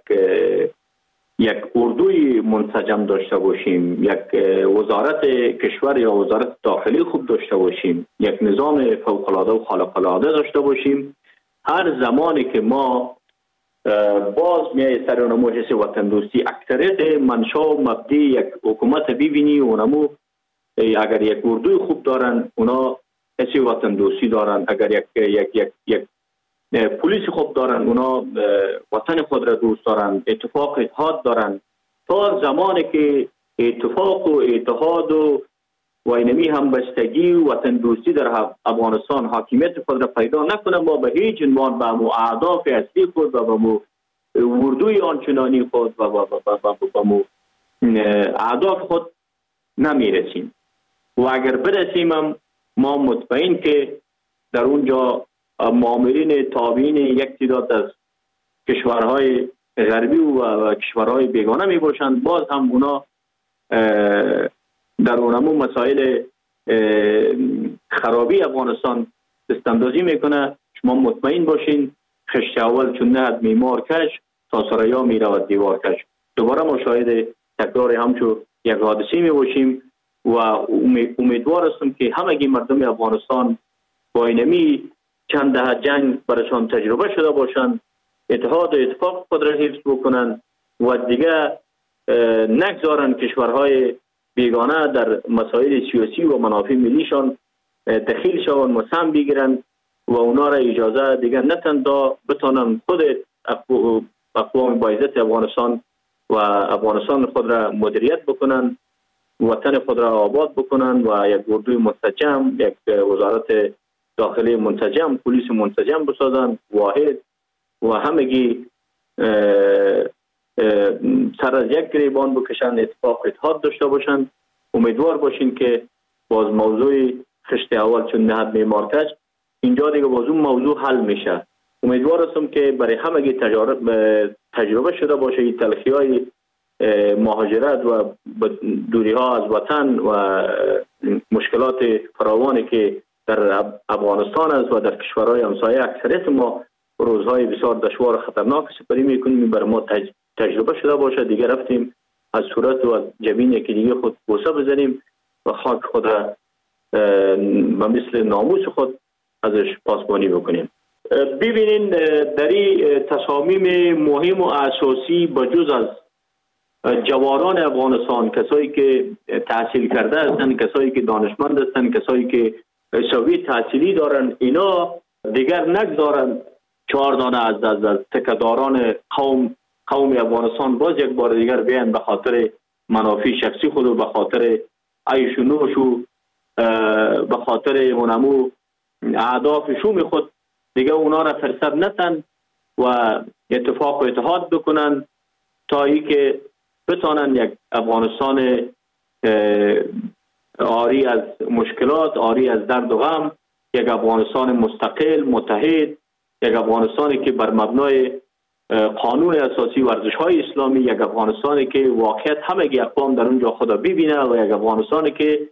یک اردوی منسجم داشته باشیم، یک وزارت کشور یا وزارت داخلی خوب داشته باشیم، یک نظام فوق‌العاده و خارق‌العاده داشته باشیم، هر زمانی که ما باز میای سر اونمو حس وطن دوستی، اکثریت منشا و مبدی یک حکومت ببینی اونمو اگر یک اردوی خوب دارن اونا حس وطن دوستی دارن، اگر یک یک یک یک پلیس خوب دارن اونا وطن خود را دوست دارن، اتفاق اتحاد دارن. تا زمانی که اتفاق و اتحاد و وینمی همبستگی و وطن دوستی در افغانستان حاکمیت خود را پیدا نکنه، ما به هیچ عنوان به مو اهداف اصلی خود و به مو اردوی آنچنانی خود و به مو اهداف خود نمیرسیم. و اگر برسیم هم ما مطمئن که در اونجا مامورین تابعین یک تعداد از کشورهای غربی و کشورهای بیگانه می باشند، باز هم اونا در اونمو مسائل خرابی افغانستان دستاندازی میکنه. شما مطمئن باشین خشت اول چون نهد میمار کش تا سریا می رود دیوار کش. دوباره ما شاهد تکرار همچو یک حادثه می باشیم و امیدوار هستم که همگی مردم افغانستان با اینمی چند دهه جنگ برشان تجربه شده باشند، اتحاد و اتفاق خود را حفظ بکنند و دیگه نگذارند کشورهای بیگانه در مسائل سیاسی و منافع ملیشان دخیل شوند و سهم بگیرند و اونا را اجازه دیگه نتن تا بتانند خود اقوام باعزت افغانستان و افغانستان خود را مدیریت بکنند، وطن خود را آباد بکنند و یک اردوی منسجم، یک وزارت داخلی منسجم، پلیس منسجم بسازند، واحد و همگی سر از یک گریبان بکشند، اتفاق اتحاد داشته باشند. امیدوار باشین که باز موضوع خشت اول چون نهد معمارکش اینجا دیگه باز اون موضوع حل میشه. امیدوار هستم که برای همگی تجربه تجربه شده باشه این تلخی های مهاجرت و دوری ها از وطن و مشکلات فراوانی که در افغانستان است و در کشورهای همسایه. اکثریت ما روزهای بسیار دشوار و خطرناک سپری میکنیم. برای ما تج... تجربه شده باشه. دیگه رفتیم از صورت و از جبین یکی دیگه خود بوسه بزنیم و خاک خود را به مثل ناموس خود ازش پاسبانی بکنیم. ببینین در این تصامیم مهم و اساسی بجز از جوانان افغانستان، کسایی که تحصیل کرده هستند، کسایی که دانشمند هستند، کسایی که سوی تحصیلی دارن، اینا دیگر نگذارن چهار دانه از از, از تکداران قوم قوم افغانستان باز یک بار دیگر بیان به خاطر منافع شخصی خود و به خاطر عیش و نوش و به خاطر اونمو اهداف شوم خود دیگه اونا را فرصت نتن و اتفاق و اتحاد بکنن تا ای که بتانن یک افغانستان عاری از مشکلات، عاری از درد و غم، یک افغانستان مستقل، متحد، یک افغانستانی که بر مبنای قانون اساسی و ارزش‌های اسلامی، یک افغانستانی که واقعیت همگی اقوام در اونجا خدا ببینه و یک افغانستانی که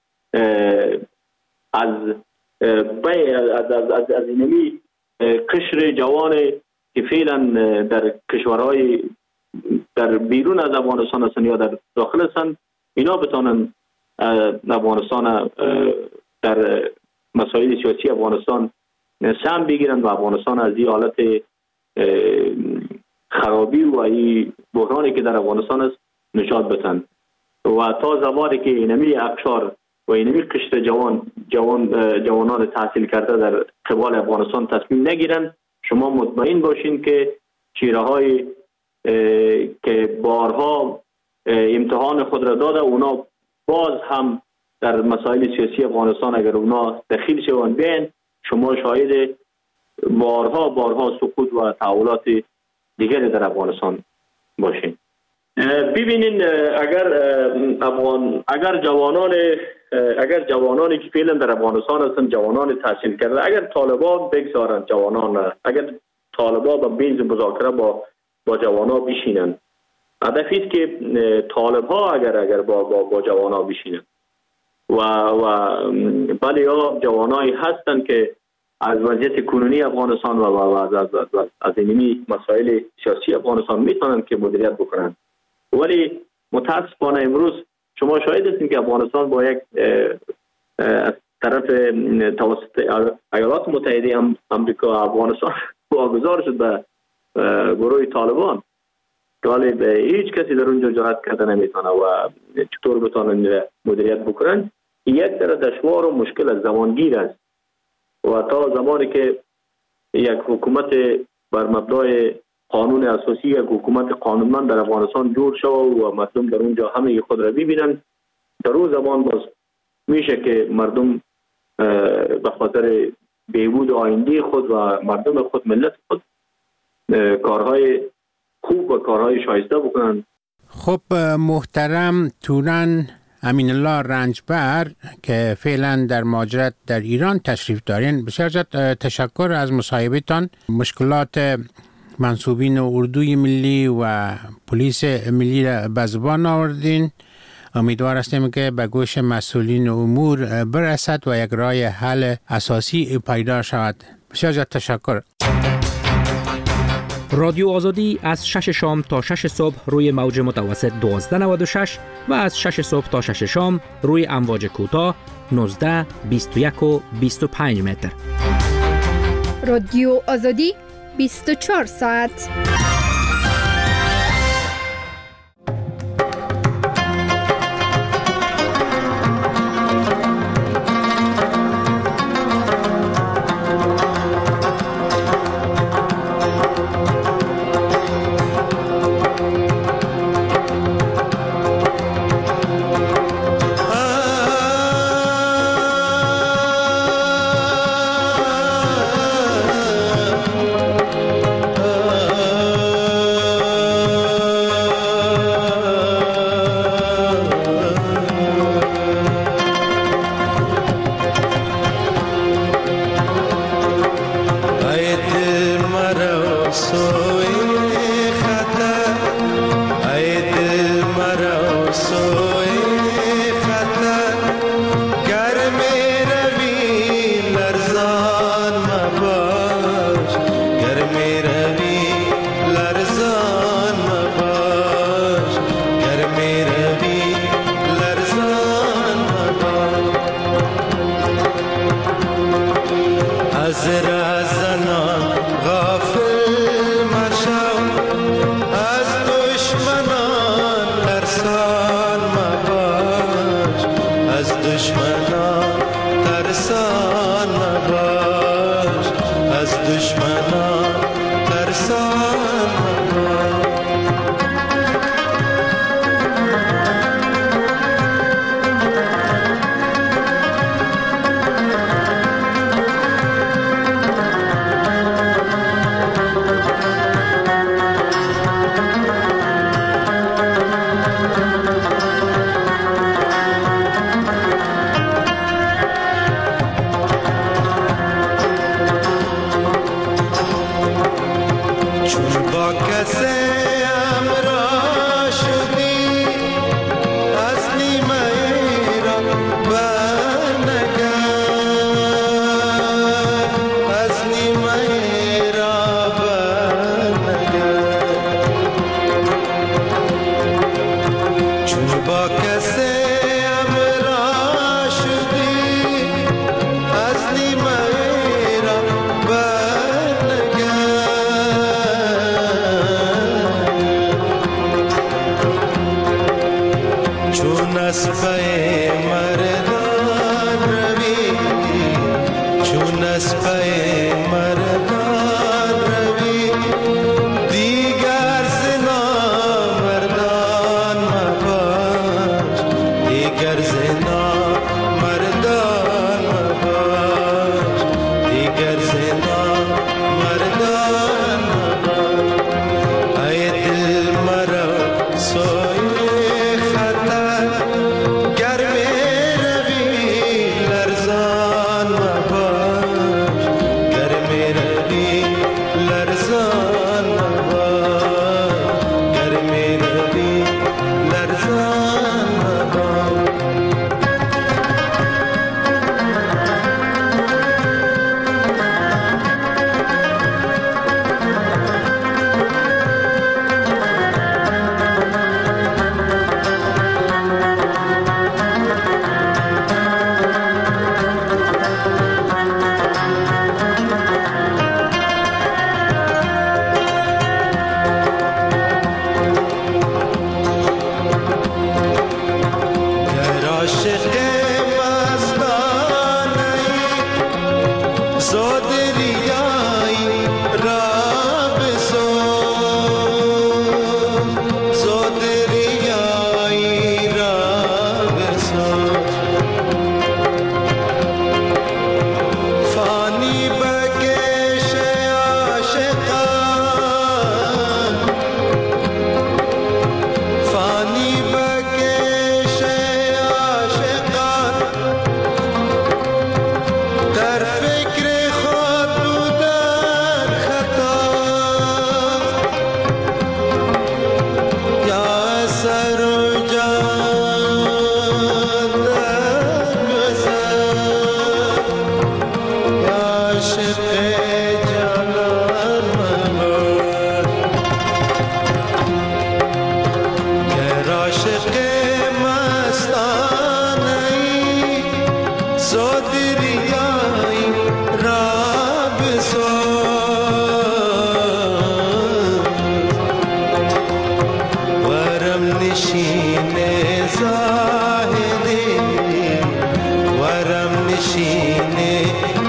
از از از از, از اینمی قشر جوان که فعلا در کشورهای در بیرون از افغانستان هستند یا در داخل هستند، اینا بتانن افغانستان در مسائل سیاسی افغانستان سهم بگیرن و افغانستان از این حالت خرابی و این بحرانی که در افغانستان است نجات بدن. و تا زمانی که اینمی اقشار و اینمی قشر جوان جوان جوانان تحصیل کرده در قبال افغانستان تصمیم نگیرن، شما مطمئن باشین که چیره های که بارها امتحان خود را داده اونا باز هم در مسائل سیاسی افغانستان اگر اونا دخیل شوند بین، شما شاهد بارها بارها سقوط و تحولات دیگری در افغانستان باشین. ببینین اگر افغان اگر جوانان اگر جوانانی که فعلا در افغانستان هستند، جوانان تحصیل کرده، اگر طالبان بگذارن جوانان، اگر طالبان با میز مذاکره با با جوانا بشینن، هدفی است که طالبها اگر اگر با با, با جوانا بشینن و و بله ها جوانایی هستند که از وضعیت کنونی افغانستان و از از از, از اینمی مسائل سیاسی افغانستان میتونن که مدیریت بکنن، ولی متاسفانه امروز شما شاهد هستید که افغانستان با یک از طرف توسط ایالات متحده آمریکا افغانستان واگذار شد به گروه طالبان. غالب هیچ کسی در اونجا جرأت کرده نمیتونه و چطور بتونن مدیریت بکنن. یک در دشوار و مشکل از زمانگیر است و تا زمانی که یک حکومت بر مبنای قانون اساسی، یک حکومت قانونمند در افغانستان جور شود و مردم در اونجا همه خود را ببینن، در اون زمان باز میشه که مردم به خاطر بهبود آینده خود و مردم خود، ملت خود، کارهای خوب و کارهای شایسته بکنن. خب محترم توران امین الله رنجبر که فعلا در مهاجرت در ایران تشریف دارین، بسیار زیاد تشکر از مصاحبهتان. مشکلات منصوبین اردوی ملی و پلیس ملی را به زبان آوردین. امیدوار هستیم که به گوش مسئولین امور برسد و یک راه حل اساسی پیدا شود. بسیار زیاد تشکر. رادیو آزادی از شش شام تا شش صبح روی موج متوسط دوازده نود و شش و از شش صبح تا شش شام روی امواج کوتاه نوزده، بیست و یک و بیست و پنج متر. رادیو آزادی بیست و چهار ساعت. Ah از رزنان غافل مشو، از دشمنان ترسان مباش، از دشمنان ترسان مباش، از دشمنان ترسان مباش. زاهدی ورم نشینه